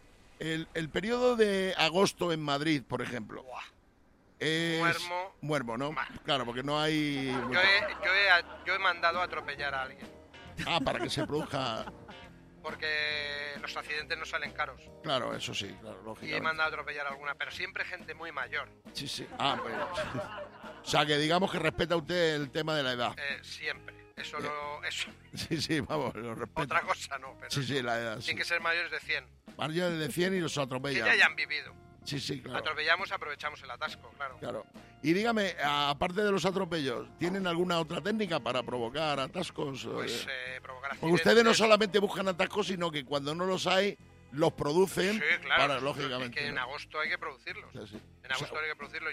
el periodo de agosto en Madrid, por ejemplo, es... Muermo, ¿no? Claro, porque no hay... Yo he mandado a atropellar a alguien. Para que se produzca... Porque los accidentes no salen caros. Claro, eso sí, claro, lógicamente. Y he mandado a atropellar a alguna, pero siempre gente muy mayor. Sí. Pues... O sea, que digamos que respeta usted el tema de la edad. Siempre. Eso. Sí, vamos, lo respeto. Otra cosa no, pero... Sí, la edad. Tienen que ser mayores de 100. Mayores de 100 y los atropellan. Que ya hayan vivido. Sí, claro. Atropellamos, aprovechamos el atasco, claro. Y dígame, aparte de los atropellos, ¿tienen alguna otra técnica para provocar atascos? Pues provocar accidentes. Porque ustedes no solamente buscan atascos, sino que cuando no los hay, los producen. Sí, claro. Lógicamente. Es que en agosto hay que producirlos. Sí. En agosto hay que producirlos.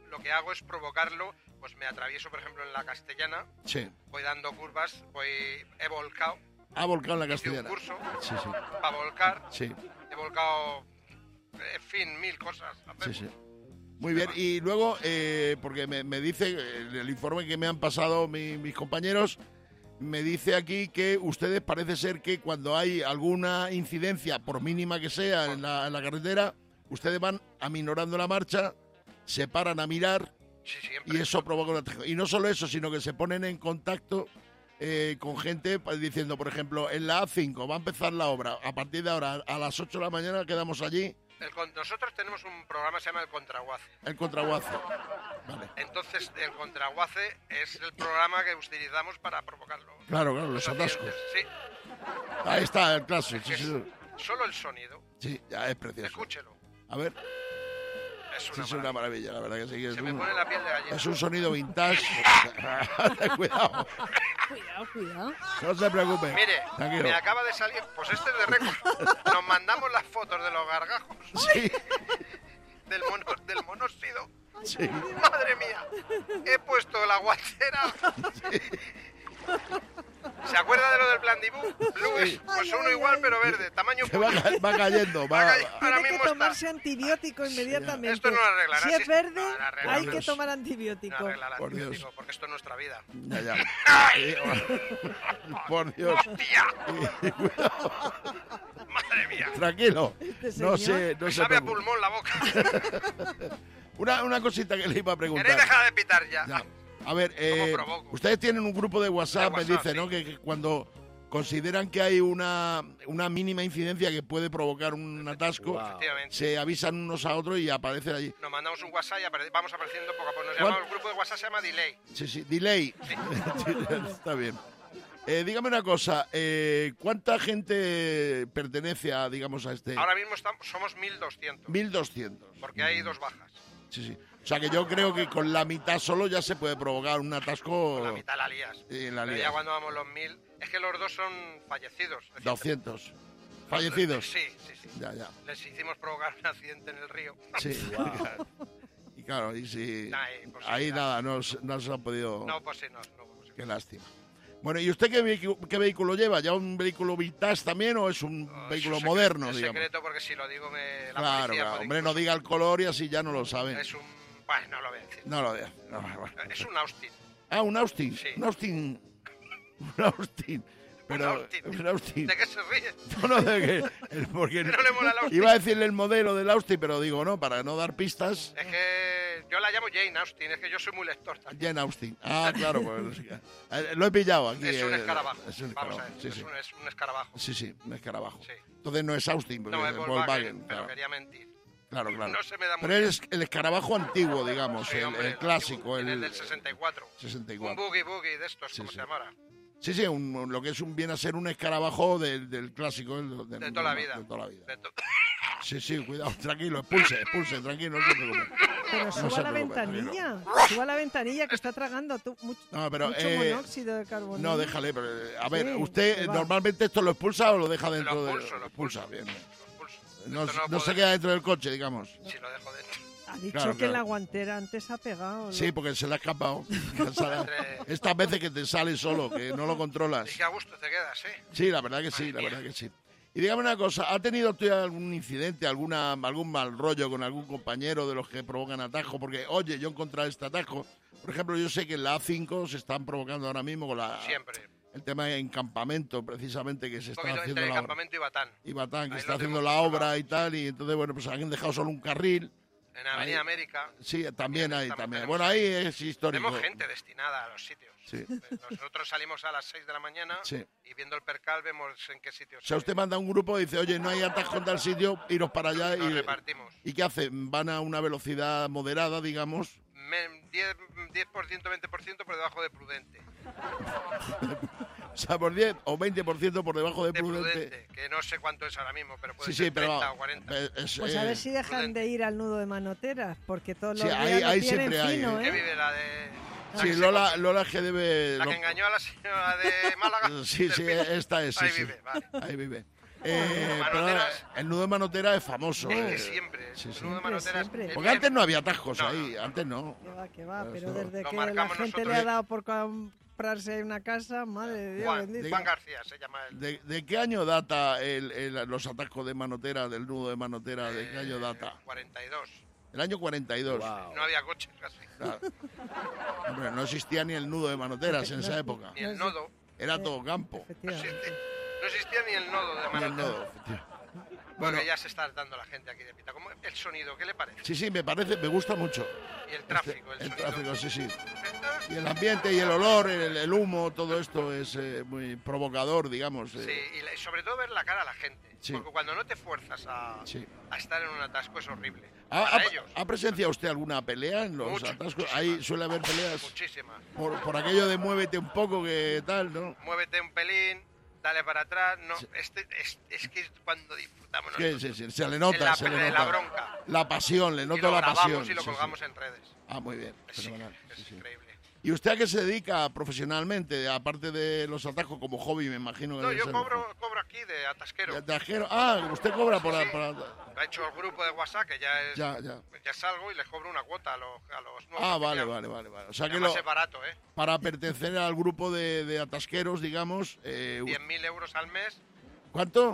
lo que hago es provocarlo, pues me atravieso, por ejemplo, en la Castellana, Sí. voy dando curvas, he volcado. Ha volcado en la Hice un Castellana. curso Sí, sí. para volcar, Sí, he volcado, en fin, 1000 cosas. sí, sí. Muy bien, y luego, porque me dice, el informe que me han pasado mis compañeros, me dice aquí que ustedes parece ser que cuando hay alguna incidencia, por mínima que sea, en la carretera, ustedes van aminorando la marcha, se paran a mirar y eso provoca un atajo. Y no solo eso, sino que se ponen en contacto con gente diciendo, por ejemplo, en la A5 va a empezar la obra, a partir de ahora a las 8 de la mañana quedamos allí. Nosotros tenemos un programa que se llama El Contraguace. El Contraguace. Vale. Entonces, el Contraguace es el programa que utilizamos para provocarlo. Claro, los atascos. Sí. Ahí está el clásico. Sí, sí. Solo el sonido. Sí, ya es precioso. Escúchelo. A ver. Es una maravilla, la verdad que sí. Se me pone la piel de gallina. Es un sonido vintage. Cuidado. Cuidado. No se preocupe. Mire, tranquilo. me acaba de salir, pues este es de récord. Nos mandamos las fotos de los gargajos. Sí. Del monóxido. Sí. Madre mía. He puesto la guachera. Sí. ¿Se acuerda de lo del Blandibú? Luis, pues uno igual pero verde, tamaño Que va cayendo. Ahora Tiene mismo que tomarse antibiótico inmediatamente. Esto no lo arreglará. Si es verde, arreglará. hay que tomar antibiótico. No arreglará Por Dios. antibiótico, porque esto es nuestra vida. Ya. ¡Ay! Por Dios. ¡Hostia! Madre mía. Tranquilo. No señor. se Sabe a preocupe. pulmón la boca. Una cosita que le iba a preguntar. ¿Queréis dejar de pitar ya? A ver, ustedes tienen un grupo de WhatsApp, me dice, sí. ¿no? Que cuando consideran que hay una mínima incidencia que puede provocar un atasco, se avisan unos a otros y aparecen allí. Nos mandamos un WhatsApp y vamos apareciendo poco a poco. Nos llamamos, el grupo de WhatsApp se llama Delay. Sí, delay. Está bien. Dígame una cosa, ¿cuánta gente pertenece a, digamos, a este? Ahora mismo somos 1200. 1200. Porque hay 2 bajas. Sí. O sea que yo creo que con la mitad solo ya se puede provocar un atasco. Con la mitad la lías. Pero ya cuando vamos los 1000, es que los dos son fallecidos. 200. ¿Fallecidos? Sí. Ya. Les hicimos provocar un accidente en el río. Sí. Y claro, y si pues ahí nada, no se han podido. No, pues sí, no. Qué lástima. Bueno, ¿y usted qué vehículo lleva? ¿Ya un vehículo vintage también o es un vehículo moderno, es digamos? secreto porque si lo digo la Claro, policía hombre, no diga el color y así ya no lo saben. Es un... Bueno, no lo voy a decir. No lo diga. Es un Austin. Ah, un Austin. Sí. Un Austin. Pero, un Austin. ¿De qué se ríe? No, de que... Porque no le mola el Austin. Iba a decirle el modelo del Austin, pero digo, no, para no dar pistas. Es que yo la llamo Jane Austen, es que yo soy muy lector también. Jane Austen. Ah, claro, pues lo he pillado aquí. Es un escarabajo. Vamos a ver, sí. Es un escarabajo. Sí, un escarabajo. Sí. Entonces no es Austin, no, es Volkswagen, pero claro. quería mentir. Claro. No se me da muy pero es el escarabajo antiguo, digamos, sí, el clásico. El del 64. 64. Un boogie de estos, como se llamara. Sí, lo que viene a ser un escarabajo del clásico. De toda la vida. De toda la vida. Sí, cuidado, tranquilo, expulse, tranquilo, no se preocupe. Pero suba la ventanilla, que está tragando mucho monóxido de carbono. No, déjale, pero, a ver, ¿usted normalmente esto lo expulsa o lo deja dentro lo expulsa, bien. No se queda dentro del coche, digamos. Sí, lo dejo dentro. Ha dicho que la guantera antes ha pegado. Sí, porque se le ha escapado. Estas veces que te sale solo, que no lo controlas. Y que a gusto te quedas, ¿eh? Sí, la verdad que sí, Y dígame una cosa, ¿ha tenido usted algún incidente, algún mal rollo con algún compañero de los que provocan atajo? Porque, oye, yo he encontrado este atajo. Por ejemplo, yo sé que en la A5 se están provocando ahora mismo con el tema de encampamento, precisamente, que se está haciendo la Campamento y Batán, que está haciendo la obra y tal, y entonces, bueno, pues han dejado solo un carril. En Avenida América. Sí, también hay. Bueno, ahí es histórico. Tenemos gente destinada a los sitios. Sí. Nosotros salimos a las 6 de la mañana y viendo el percal vemos en qué sitios. O sea, usted manda un grupo y dice, oye, no hay atasco en tal sitio, iros para allá. Nos repartimos. ¿Y qué hacen? ¿Van a una velocidad moderada, digamos? 10%, 20% por debajo de prudente. O sea, por 10 o 20% por debajo de prudente. Que no sé cuánto es ahora mismo, pero puede ser 30 o 40. Pues a ver si dejan de ir al nudo de Manoteras, porque todos los días ahí lo tienen siempre fino, hay. ¿Qué vive la de...? Sí, Lola que debe... La que engañó a la señora de Málaga. Sí, esta es. Ahí vive, vale. Ahí vive. Pero el nudo de Manotera es famoso. Siempre. Sí, sí. El nudo de Manotera Siempre. Porque antes no había atascos ahí, antes no. Que va, pero Esto- desde Lo que la marcamos gente nosotros. le ha dado por comprarse una casa, madre de Dios bendito. Juan García se llama él. ¿De qué año data los atascos de Manotera, del nudo de Manotera? ¿De qué año data? 42. El año 42. No había coches casi. Claro. Hombre, no existía ni el nudo de Manoteras en esa época. Ni el nodo. Era todo campo. No existía ni el nodo de Ni el Manotera. nodo, efectivamente. Bueno, Bueno, ya se está dando la gente aquí de pita. ¿Cómo el sonido? ¿Qué le parece? sí, me gusta mucho. Y el tráfico, el El sonido. tráfico, sí. Y el ambiente y el olor, el humo, todo esto es muy provocador, digamos. Sí, y sobre todo ver la cara a la gente. Sí. Porque cuando no te fuerzas a estar en un atasco es horrible. Para ellos. ¿Ha presenciado usted alguna pelea en los atascos? Ahí suele haber peleas Muchísimas. por aquello de muévete un poco, que tal, ¿no? Muévete un pelín, dale para atrás. No, es que cuando disfrutamos Sí, nosotros. se le nota, se le en nota. la bronca. La pasión, le Y noto lo la grabamos pasión. y lo sí, colgamos sí. en redes. Ah, muy bien, Sí, fenomenal. es increíble. ¿Y usted a qué se dedica profesionalmente, aparte de los atascos como hobby, me imagino? Que No, debe yo ser? cobro aquí de atasquero. ¿De atasquero? Ah, usted cobra por... Sí. por- Ha hecho el grupo de WhatsApp que ya es. Ya. Ya salgo y les cobro una cuota a los nuevos. Ah, vale. afiliados. O sea que Además es barato, ¿eh? para pertenecer al grupo de atasqueros, digamos... 10.000 euros al mes. ¿Cuánto?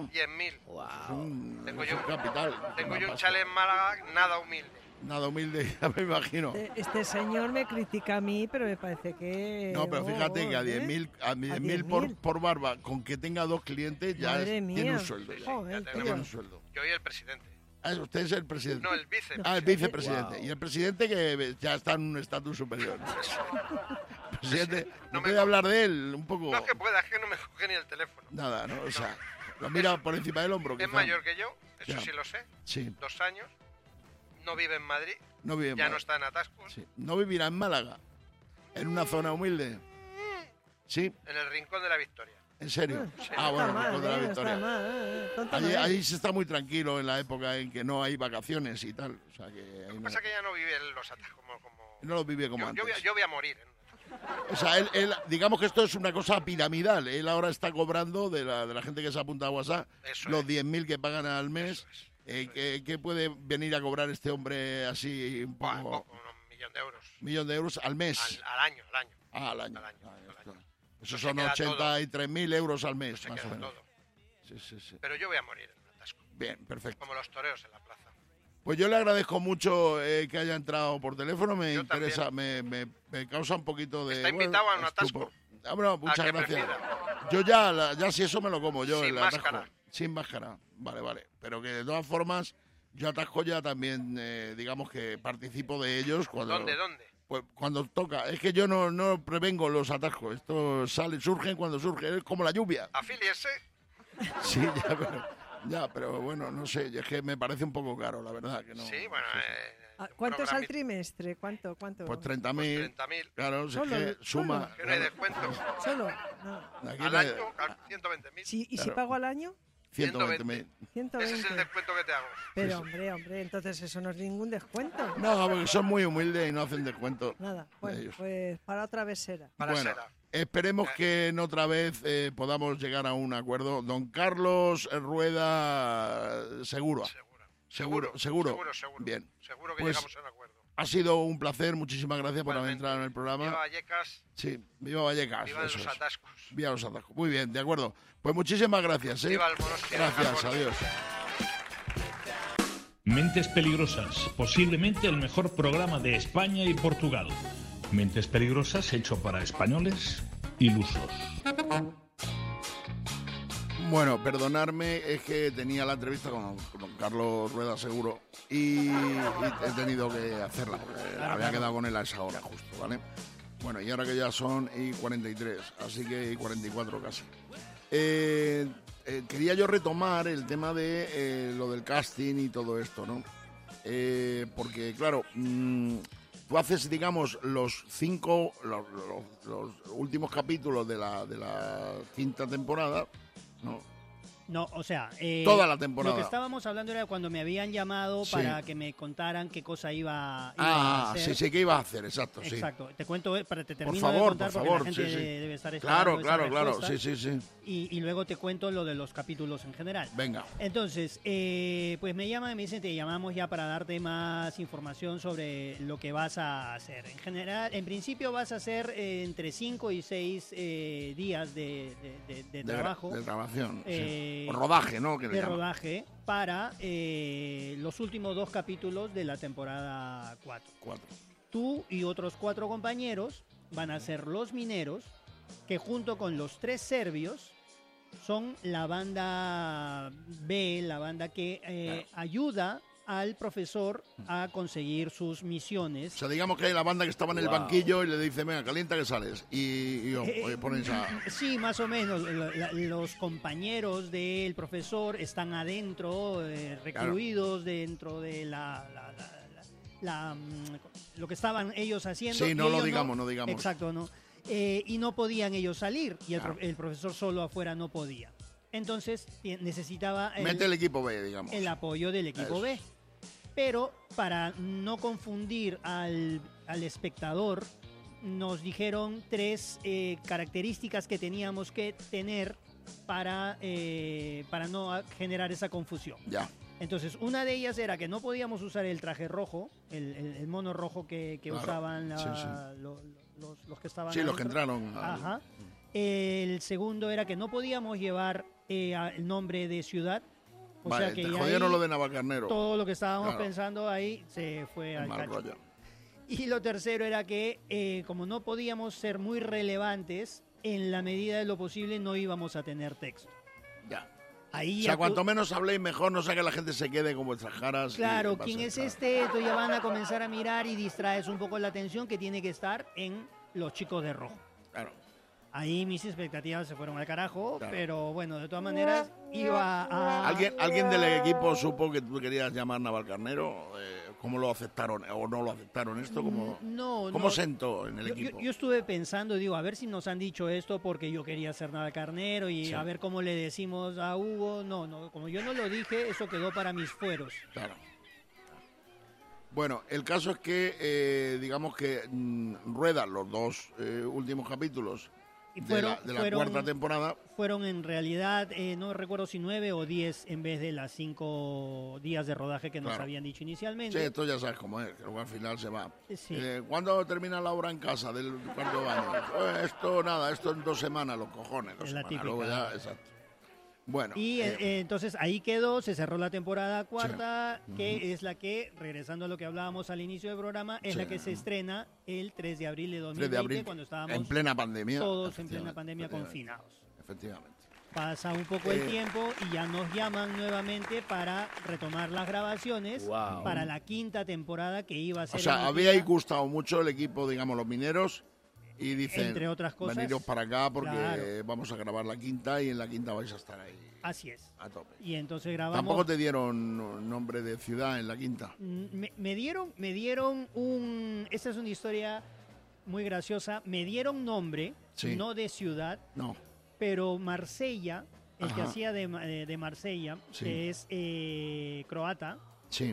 10.000. Tengo Es yo un capital. Tengo una yo un pasta. chalet en Málaga nada humilde. Nada humilde, ya me imagino. Este señor me critica a mí, pero me parece que... No, pero fíjate que a 10.000 por barba, con que tenga 2 clientes, ya Madre tiene mía. un sueldo. Ya. Joder, Ya tío. tiene un sueldo. Yo y el presidente. Ah, usted es el presidente. No, el vice. Ah, el vicepresidente. Y el presidente que ya está en un estatus superior. Presidente, ¿no puede hablar de él un poco? No es que pueda, es que no me coge ni el teléfono. Nada, ¿no? O sea, lo mira por encima del hombro. Es quizá. mayor que yo, eso Ya. sí lo sé. Sí. 2 años. No vive en Madrid. No vive en Ya Málaga. no está en atascos. Sí. No vivirá en Málaga, en una zona humilde. ¿Sí? En el rincón de la Victoria. ¿En serio? Sí. Ah, bueno, Está mal, Rincón de la está Victoria. mal, tonto no Allí, es. allí se está muy tranquilo en la época en que no hay vacaciones y tal. O sea, que ahí Lo que no, pasa es que ya no vive en los atascos como... no lo vive como Yo antes. voy a morir. O sea, él, digamos que esto es una cosa piramidal. Él ahora está cobrando de la gente que se apunta a WhatsApp Eso los es. 10.000 que pagan al mes. ¿Qué puede venir a cobrar este hombre así un Buah, poco? poco, unos 1.000.000 euros. $1.000.000 al mes. Al año. Ah, al año. al año, Ah, al esto. año. Eso Se son queda 83.000 euros al mes, Se más o queda menos. todo. Sí. Pero yo voy a morir en un atasco. Bien, perfecto. Como los toreros en la plaza. Pues yo le agradezco mucho que haya entrado por teléfono. Me Yo interesa, me causa un poquito de... Está invitado a un estupor. atasco. Ah, bueno, muchas que gracias. prefiera. Yo ya si eso me lo como yo. Sin el atasco. máscara. Sin máscara. Vale. Pero que de todas formas, yo atasco ya también, digamos que participo de ellos cuando... ¿Dónde? Pues cuando toca. Es que yo no prevengo los atascos. Estos surgen cuando surgen. Es como la lluvia. Afíliese. Sí, pero bueno, no sé. Es que me parece un poco caro, la verdad. Que no, Sí, bueno. ¿Cuánto es al programita. trimestre? ¿Cuánto? Pues 30.000. 30.000. Claro, si es Solo, que suma. Que no hay descuento. Solo. No. Aquí Al no hay- año, 120.000. ¿Y si Claro. pago al año? 120.000. 120. Ese es el descuento que te hago. Pero hombre, entonces eso no es ningún descuento. No, porque son muy humildes y no hacen descuento. Nada, de bueno, ellos. pues para otra vez será. Bueno, esperemos que en otra vez podamos llegar a un acuerdo. Don Carlos Rueda, seguro. Seguro. Bien. Seguro que Pues, llegamos a un acuerdo. ha sido un placer. Muchísimas gracias por haber entrado en el programa. Viva Vallecas. Sí, viva Vallecas. Viva eso los es. atascos. Viva los atascos. Muy bien, de acuerdo. Pues muchísimas gracias. Viva el Monostia. Gracias, Viva el adiós. Mentes Peligrosas, posiblemente el mejor programa de España y Portugal. Mentes Peligrosas hecho para españoles ilusos. Bueno, perdonadme, es que tenía la entrevista con Carlos Rueda Seguro y he tenido que hacerla, porque había quedado con él a esa hora justo, ¿vale? Bueno, y ahora que ya son y 43, así que y 44 casi. Quería yo retomar el tema de lo del casting y todo esto, ¿no? Porque, claro, tú haces, digamos, los últimos capítulos de la quinta temporada, ¿no? No, o sea... toda la temporada. Lo que estábamos hablando era cuando me habían llamado para que me contaran qué cosa iba a hacer. Sí, qué iba a hacer, exacto. Exacto. Te cuento, te termino por favor, de contar por porque favor, la gente debe estar esperando. Claro. Sí. Y luego te cuento lo de los capítulos en general. Venga. Entonces, pues me llaman y me dicen, te llamamos ya para darte más información sobre lo que vas a hacer. En general, en principio vas a hacer entre 5 y 6 días de trabajo. De grabación, o rodaje, ¿no? De rodaje para los últimos 2 capítulos de la temporada 4. Tú y otros 4 compañeros van a ser los mineros, que junto con los 3 serbios son la banda B, la banda que ayuda al profesor a conseguir sus misiones. O sea, digamos que hay la banda que estaba en el banquillo y le dice, venga, calienta que sales. Y pones a... Sí, más o menos. Los compañeros del profesor están adentro, recluidos dentro de lo que estaban ellos haciendo. Sí, no lo digamos. Exacto, no. Y no podían ellos salir, y el profesor solo afuera no podía. Entonces necesitaba mete el equipo B, digamos. El apoyo del equipo B. Pero para no confundir al espectador, nos dijeron 3 características que teníamos que tener para no generar esa confusión. Ya. Entonces, una de ellas era que no podíamos usar el traje rojo, el mono rojo que usaban los que estaban los que entraron. Ajá. El segundo era que no podíamos llevar el nombre de ciudad. O sea que te jodieron lo de Navalcarnero. Todo lo que estábamos pensando ahí se fue al mal rollo. Y lo tercero era que como no podíamos ser muy relevantes, en la medida de lo posible no íbamos a tener texto. Ya. Ahí o sea, cuanto menos habléis mejor, no sea que la gente se quede con vuestras caras. Claro, ¿quién es este? Entonces ya van a comenzar a mirar y distraes un poco la atención que tiene que estar en los chicos de rojo. Claro. Ahí mis expectativas se fueron al carajo, pero bueno, de todas maneras iba a... ¿Alguien del equipo supo que tú querías llamar Navalcarnero? ¿Cómo lo aceptaron o no lo aceptaron esto? ¿Cómo sentó en el equipo? Yo estuve pensando, a ver si nos han dicho esto porque yo quería ser Navalcarnero y a ver cómo le decimos a Hugo. No, como yo no lo dije, eso quedó para mis fueros. Claro. Bueno, el caso es que, digamos que ruedan los 2 últimos capítulos de la cuarta temporada. Fueron en realidad, no recuerdo si 9 o 10 en vez de las 5 días de rodaje que nos habían dicho inicialmente. Sí, esto ya sabes cómo es, que luego al final se va. Sí. ¿Cuándo termina la obra en casa del cuarto año? Esto en 2 semanas, los cojones. 2 semanas. Luego ya, exacto. Bueno. Y entonces ahí quedó, se cerró la temporada 4, que es la que, regresando a lo que hablábamos al inicio del programa, es la que se estrena el 3 de abril de 2020, cuando estábamos en plena pandemia. Todos en plena pandemia confinados. Efectivamente. Pasa un poco el tiempo y ya nos llaman nuevamente para retomar las grabaciones para la 5ª temporada que iba a ser. O sea, habíais gustado mucho el equipo, digamos, los mineros. Y dicen, entre otras cosas, veniros para acá porque vamos a grabar la 5ª y en la 5ª vais a estar ahí. Así es. A tope. Y entonces grabamos... ¿Tampoco te dieron nombre de ciudad en la 5ª? Me dieron un... Esta es una historia muy graciosa. Me dieron nombre, no de ciudad, pero Marsella, el que hacía de Marsella, que es croata. Sí.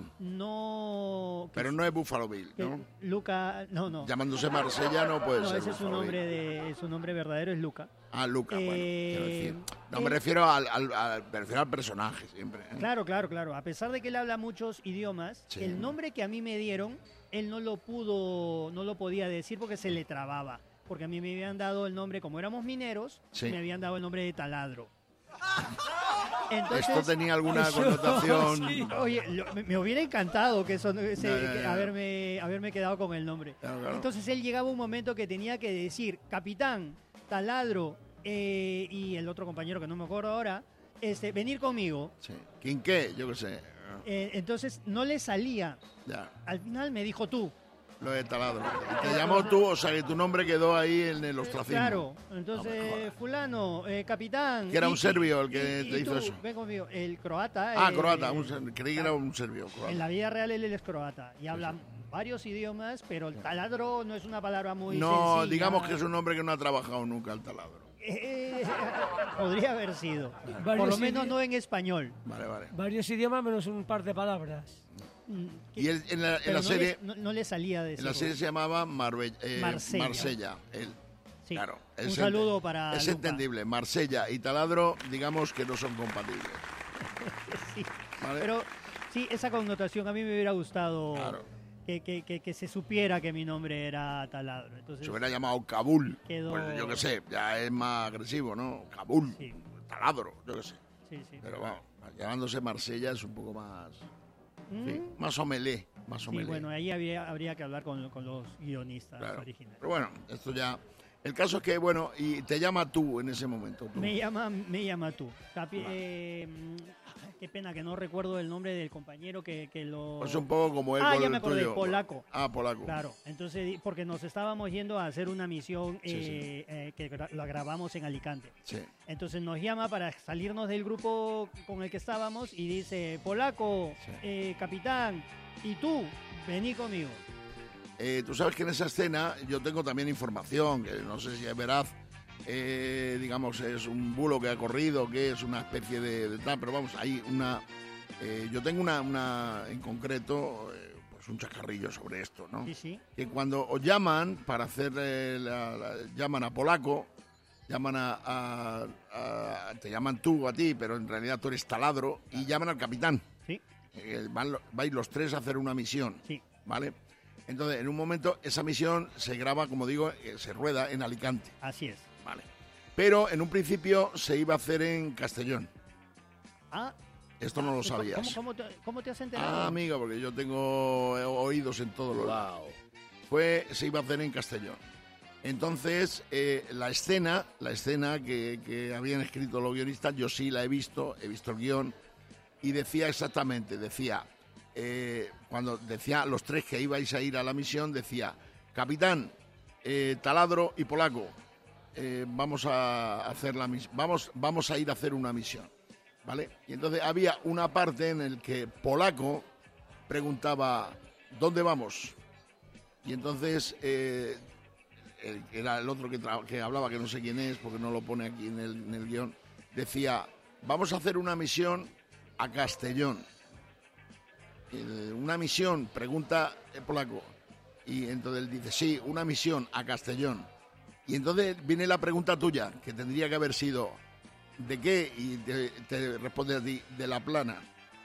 No. Pero no es Buffalo Bill, ¿no? Luca, no. Llamándose Marsella no puede ser. No, ese es su nombre verdadero, es Luca. Ah, Luca, bueno, quiero decir. No, me refiero al personaje siempre. Claro. A pesar de que él habla muchos idiomas, el nombre que a mí me dieron, él no lo podía decir porque se le trababa. Porque a mí me habían dado el nombre, como éramos mineros, me habían dado el nombre de Taladro. Entonces, ¿esto tenía alguna connotación? Sí, oye, me hubiera encantado que haberme quedado con el nombre. Claro. Entonces él llegaba un momento que tenía que decir capitán, Taladro y el otro compañero que no me acuerdo ahora, venir conmigo. Sí. ¿Qué? Yo qué sé. Entonces no le salía. Ya. Al final me dijo tú. Lo de Taladro. Te llamó tú, o sea que tu nombre quedó ahí en el ostracismo. Claro, entonces fulano, capitán. Que era un serbio el que te hizo eso. Ven conmigo, el croata. Croata, creí que era un serbio. Croata. En la vida real él es croata y habla varios idiomas, pero el taladro no es una palabra muy sencilla. Digamos que es un hombre que no ha trabajado nunca el taladro. Podría haber sido. Varios Por lo menos no en español. Vale. Varios idiomas menos un par de palabras. Y él, en la serie... No le salía de eso. En la serie se llamaba Marsella. Él. Sí. Claro, Un saludo para Es Luca. entendible. Marsella y taladro, digamos que no son compatibles. Sí. ¿Vale? Pero sí, esa connotación a mí me hubiera gustado que se supiera que mi nombre era taladro. Entonces, Se hubiera llamado Kabul. quedó- Pues yo qué sé, ya es más agresivo, ¿no? Kabul, Sí. taladro, yo qué sé. Sí. Pero vamos, llamándose Marsella es un poco más... Mm. Sí, más omelé. Sí, bueno, ahí habría que hablar con los guionistas Claro. originales. Pero bueno, esto ya... El caso es que, bueno, y te llama tú en ese momento. Tú. Me llama tú. Qué pena que no recuerdo el nombre del compañero que lo... Pues un poco como él Ah, con ya el me acordé, tuyo. polaco. Ah, polaco. Claro, entonces, porque nos estábamos yendo a hacer una misión que la grabamos en Alicante. Sí. Entonces nos llama para salirnos del grupo con el que estábamos y dice, polaco, capitán, y tú, vení conmigo. Tú sabes que en esa escena yo tengo también información, que no sé si es veraz, digamos, es un bulo que ha corrido, que es una especie de tal, pero vamos, hay una... yo tengo una en concreto, pues un chascarrillo sobre esto, ¿no? Sí. Que cuando os llaman para hacer, llaman a polaco, llaman te llaman tú a ti, pero en realidad tú eres taladro, y llaman al capitán. Sí. Vais los tres a hacer una misión, Sí. ¿vale? Entonces, en un momento, esa misión se graba, como digo, se rueda en Alicante. Así es. Vale. Pero en un principio se iba a hacer en Castellón. Ah. Esto no lo sabías. ¿Cómo te has enterado? Ah, amigo, porque yo tengo oídos en todos los lados. Se iba a hacer en Castellón. Entonces, la escena que habían escrito los guionistas, yo sí la he visto el guión, y decía exactamente, cuando decía los tres que ibais a ir a la misión, decía, capitán, taladro y polaco, vamos a hacer vamos a ir a hacer una misión, ¿vale? Y entonces había una parte en el que polaco preguntaba, ¿dónde vamos? Y entonces era el otro que hablaba, que no sé quién es, porque no lo pone aquí en el guión, decía, vamos a hacer una misión a Castellón. Una misión, pregunta el polaco. Y entonces él dice, sí, una misión a Castellón. Y entonces viene la pregunta tuya, que tendría que haber sido, ¿de qué? Y te responde a ti, de La Plana.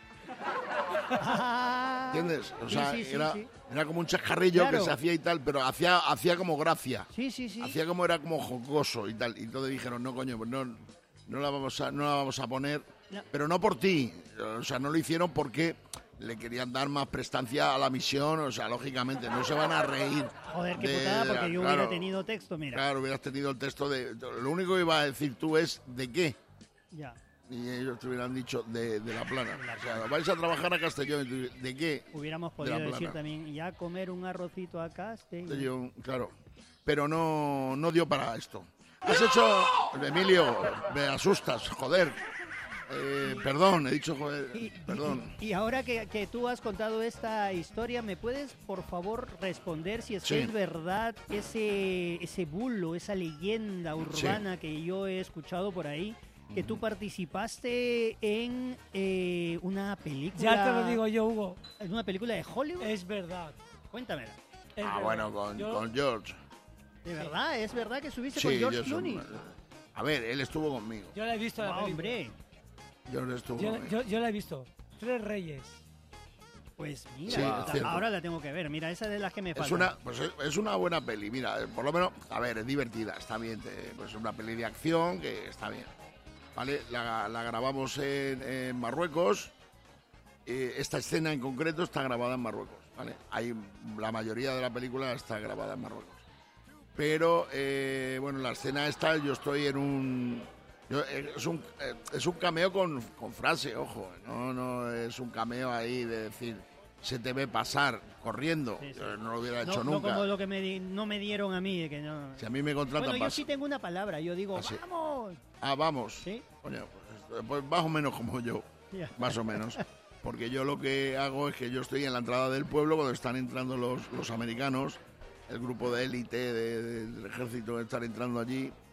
¿Entiendes? O sea, sí. era como un chascarrillo, Claro. que se hacía y tal, pero hacía como gracia. Sí. Era como jocoso y tal. Y entonces dijeron, no, coño, pues no la vamos a poner. No. Pero no por ti. O sea, no lo hicieron porque le querían dar más prestancia a la misión. O sea, lógicamente, no se van a reír. Joder, qué putada, porque yo hubiera tenido texto, mira. Claro, hubieras tenido el texto de... Lo único que iba a decir tú es, ¿de qué? Ya. Y ellos te hubieran dicho de La Plana. O sea, vais a trabajar a Castellón. Y tú, ¿de qué? Hubiéramos De podido La decir Plana. también, ya comer un arrocito acá. Claro. Pero no dio para esto. Has hecho... Emilio, me asustas, joder. Perdón, he dicho joder. Perdón. Y ahora que tú has contado esta historia, ¿me puedes, por favor, responder si Sí. es verdad ese bulo, esa leyenda urbana que yo he escuchado por ahí? Que tú participaste en una película... Ya te lo digo yo, Hugo. ¿En una película de Hollywood? Es verdad. Cuéntamela. Es verdad. Bueno, con George. ¿De verdad? ¿Es verdad que subiste Sí, con George yo Clooney? A ver, él estuvo conmigo. Yo la he visto la película. Hombre. George estuvo conmigo. Yo la he visto. Tres Reyes. Pues mira, Sí, es cierto. ahora la tengo que ver. Mira, esa es de las que me falta. Es una buena peli, mira, por lo menos, a ver, es divertida, está bien, pues es una peli de acción que está bien. ¿Vale? La grabamos en Marruecos. Esta escena en concreto está grabada en Marruecos, ¿vale? La mayoría de la película está grabada en Marruecos. Pero, bueno, la escena esta, yo estoy en un... es un cameo con frase, ojo. No es un cameo ahí de decir, se te ve pasar corriendo. Sí. Yo no lo hubiera hecho No nunca. como lo que no me dieron a mí. Que no... Si a mí me contratan, Bueno, yo pasa. sí tengo una palabra. Yo digo, ¿Ah, sí? ¡vamos! Ah, vamos. ¿Sí? Coño, pues más o menos como yo. Ya. Más o menos. Porque yo lo que hago es que yo estoy en la entrada del pueblo cuando están entrando los americanos, el grupo de élite del ejército están entrando allí.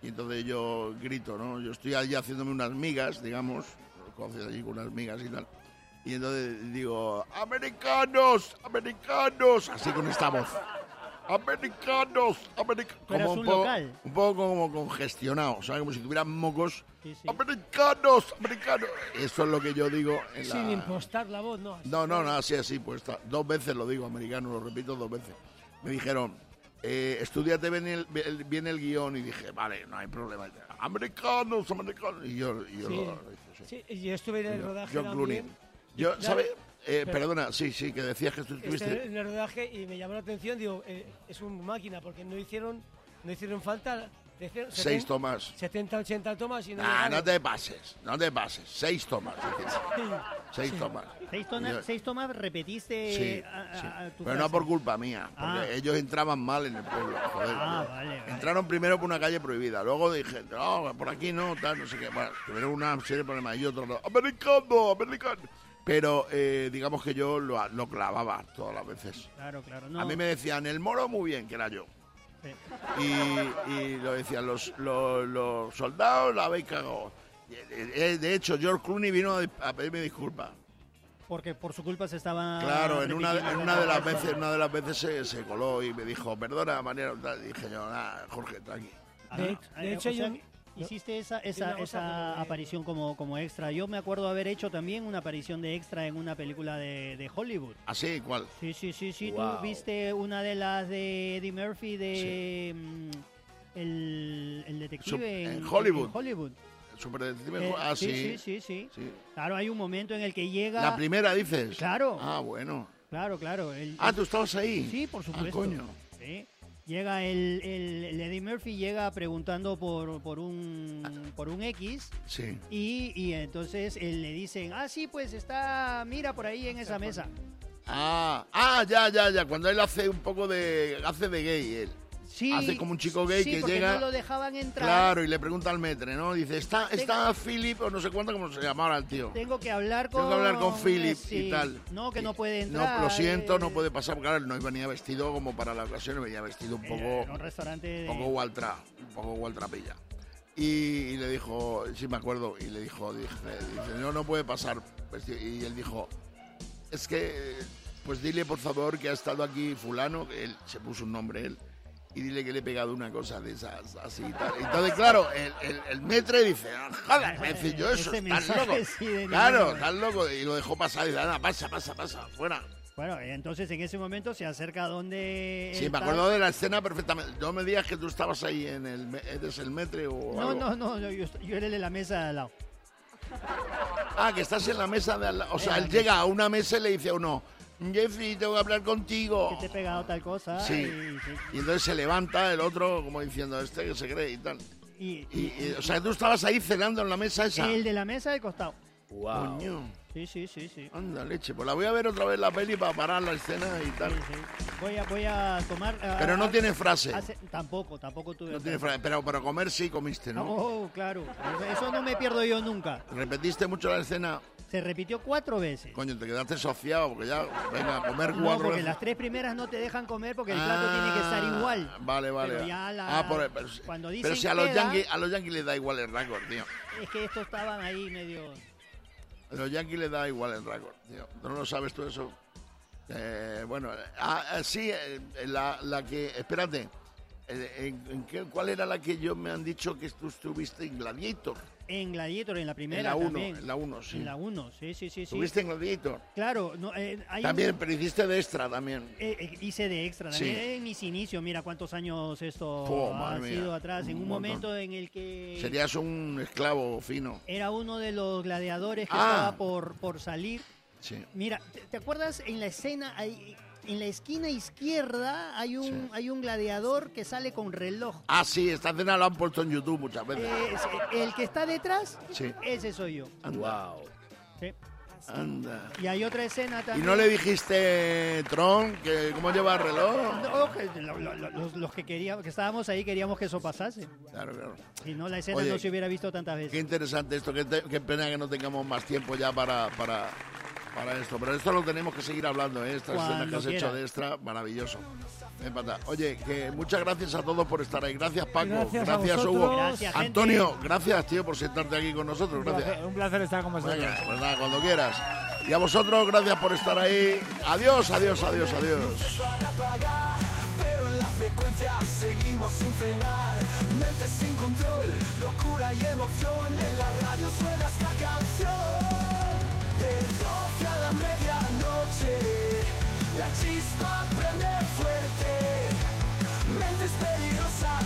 Y entonces yo grito, ¿no? Yo estoy allí haciéndome unas migas, digamos, allí con unas migas y tal. Y entonces digo, ¡americanos! ¡Americanos! Así con esta voz. ¡Americanos! Como un local. Un poco como congestionado, ¿sabes? Como si tuvieran mocos. Sí. ¡Americanos! ¡Americanos! Eso es lo que yo digo en Sin impostar la voz, ¿no? No, así puesta. 2 veces lo digo, americano, lo repito 2 veces. Me dijeron, estudiate bien el guión, y dije, vale, no hay problema. ¡Americanos! Y yo lo hice. Sí, yo estuve en el rodaje John Clooney. Yo, ¿sabes? Perdona, sí, que decías que estuviste en el rodaje y me llamó la atención, digo, es una máquina, porque no hicieron falta 6 tomas. 70, 80 tomas y no. No te pases. 6 tomas. 6 tomas. 6 tomas repetiste. Sí. Tu Pero no por culpa mía, porque ellos entraban mal en el pueblo. Joder, vale. Entraron primero por una calle prohibida, luego dije, no, por aquí no, tal, no sé qué. Bueno, tuvieron una serie de problemas y otro, americano. Pero digamos que yo lo clavaba todas las veces. Claro. No. A mí me decían, el moro muy bien, que era yo. Sí. Y lo decían, los soldados la habéis cagado. De hecho, George Clooney vino a pedirme disculpas. Porque por su culpa se estaba... Claro, en una de las veces se coló y me dijo, perdona, Mariano, y dije yo, Jorge, tranqui. De hecho, hiciste esa aparición como extra. Yo me acuerdo haber hecho también una aparición de extra en una película de Hollywood. ¿Ah, sí? ¿Cuál? Sí. Wow. Tú viste una de las de Eddie Murphy de el detective en Hollywood. En Hollywood. Superdetective. Sí. Claro, hay un momento en el que llega... ¿La primera dices? Claro. Bueno. Claro. ¿Tú estabas ahí? Sí, por supuesto. Coño. Sí. Llega el Eddie Murphy llega preguntando por un X. Sí. Y entonces le dicen, sí, pues mira por ahí en esa mesa. Ya. Cuando él hace un poco hace de gay, él. Sí, hace como un chico gay que llega. No lo dejaban entrar. Claro, y le pregunta al metre, ¿no? Dice, está Philip, o no sé cuánto, como se llamaba el tío. Tengo que hablar con Philip y tal. No, que no puede entrar. No, lo siento, no puede pasar, porque claro, no venía vestido como para la ocasión, venía vestido un poco. En un restaurante. Un poco Waltrapilla. Y le dijo, sí me acuerdo, y le dijo, dice, no puede pasar. Y él dijo, es que, pues dile por favor que ha estado aquí fulano, que él se puso un nombre él. Y dile que le he pegado una cosa de esas, así y tal. Entonces, claro, el metre dice, joder, me decís yo eso, estás loco. Claro, estás loco. Y lo dejó pasar y dice, pasa, fuera. Bueno, entonces en ese momento se acerca a donde... Sí, me acuerdo de la escena perfectamente. No me digas que tú estabas ahí ¿eres el metre o algo? No, yo era el de la mesa de al lado. Que estás en la mesa de al lado. O sea, él llega a una mesa y le dice a uno... Jeffrey, tengo que hablar contigo. Que te he pegado tal cosa. Sí. Y entonces se levanta el otro como diciendo, que se cree y tal. O sea, tú estabas ahí cenando en la mesa esa. El de la mesa del costado. Wow. Coño. Sí. Anda, leche. Pues la voy a ver otra vez la peli para parar la escena y tal. Sí. Voy a tomar... pero no tiene frase. Tampoco tuve. No tiene frase. Pero para comer sí comiste, ¿no? Oh, claro. Eso no me pierdo yo nunca. ¿Repetiste mucho la escena? Se repitió 4 veces. Coño, te quedaste asociado porque ya, venga, a comer 4 veces. No, porque veces. las 3 primeras no te dejan comer porque el plato tiene que estar igual. Vale. Pero ya cuando dicen pero si a los yankees les da igual el récord, tío. Es que estos estaban ahí medio... A los yankees les da igual el récord, tío. ¿No lo sabes tú eso? Bueno, sí, la que... Espérate. ¿Cuál era la que me han dicho que tú estuviste en Gladiator? En Gladiator, en la primera también. En la 1, sí. En la 1, sí. ¿Estuviste en Gladiator? Claro. También, pero hiciste de extra también. Hice de extra también. En mis inicios, mira cuántos años esto ha sido atrás. En un momento en el que... Serías un esclavo fino. Era uno de los gladiadores que estaba por salir. Sí. Mira, ¿te acuerdas en la escena... En la esquina izquierda hay un gladiador que sale con reloj. Sí, esta escena la han puesto en YouTube muchas veces. El que está detrás, sí. Ese soy yo. Wow. Sí. Anda. Y hay otra escena también. ¿Y no le dijiste, Tron, que cómo lleva el reloj? No, los que estábamos ahí queríamos que eso pasase. Claro. Si no, la escena no se hubiera visto tantas veces. Qué interesante esto, qué pena que no tengamos más tiempo ya para para esto. Pero esto lo tenemos que seguir hablando, ¿eh? Estas escenas que has hecho de extra, maravilloso. Oye, que muchas gracias a todos por estar ahí. Gracias, Paco. Gracias Hugo. Gracias, Antonio, gracias, tío, por sentarte aquí con nosotros. Gracias. Un placer estar con vosotros. Venga, pues nada, cuando quieras. Y a vosotros, gracias por estar ahí. Adiós, adiós, adiós, adiós. Pero en la frecuencia seguimos sin frenar. Mente sin control, locura y emoción. En la radio suena esta canción. De 12 a la medianoche, la chispa prende fuerte. Mentes peligrosas.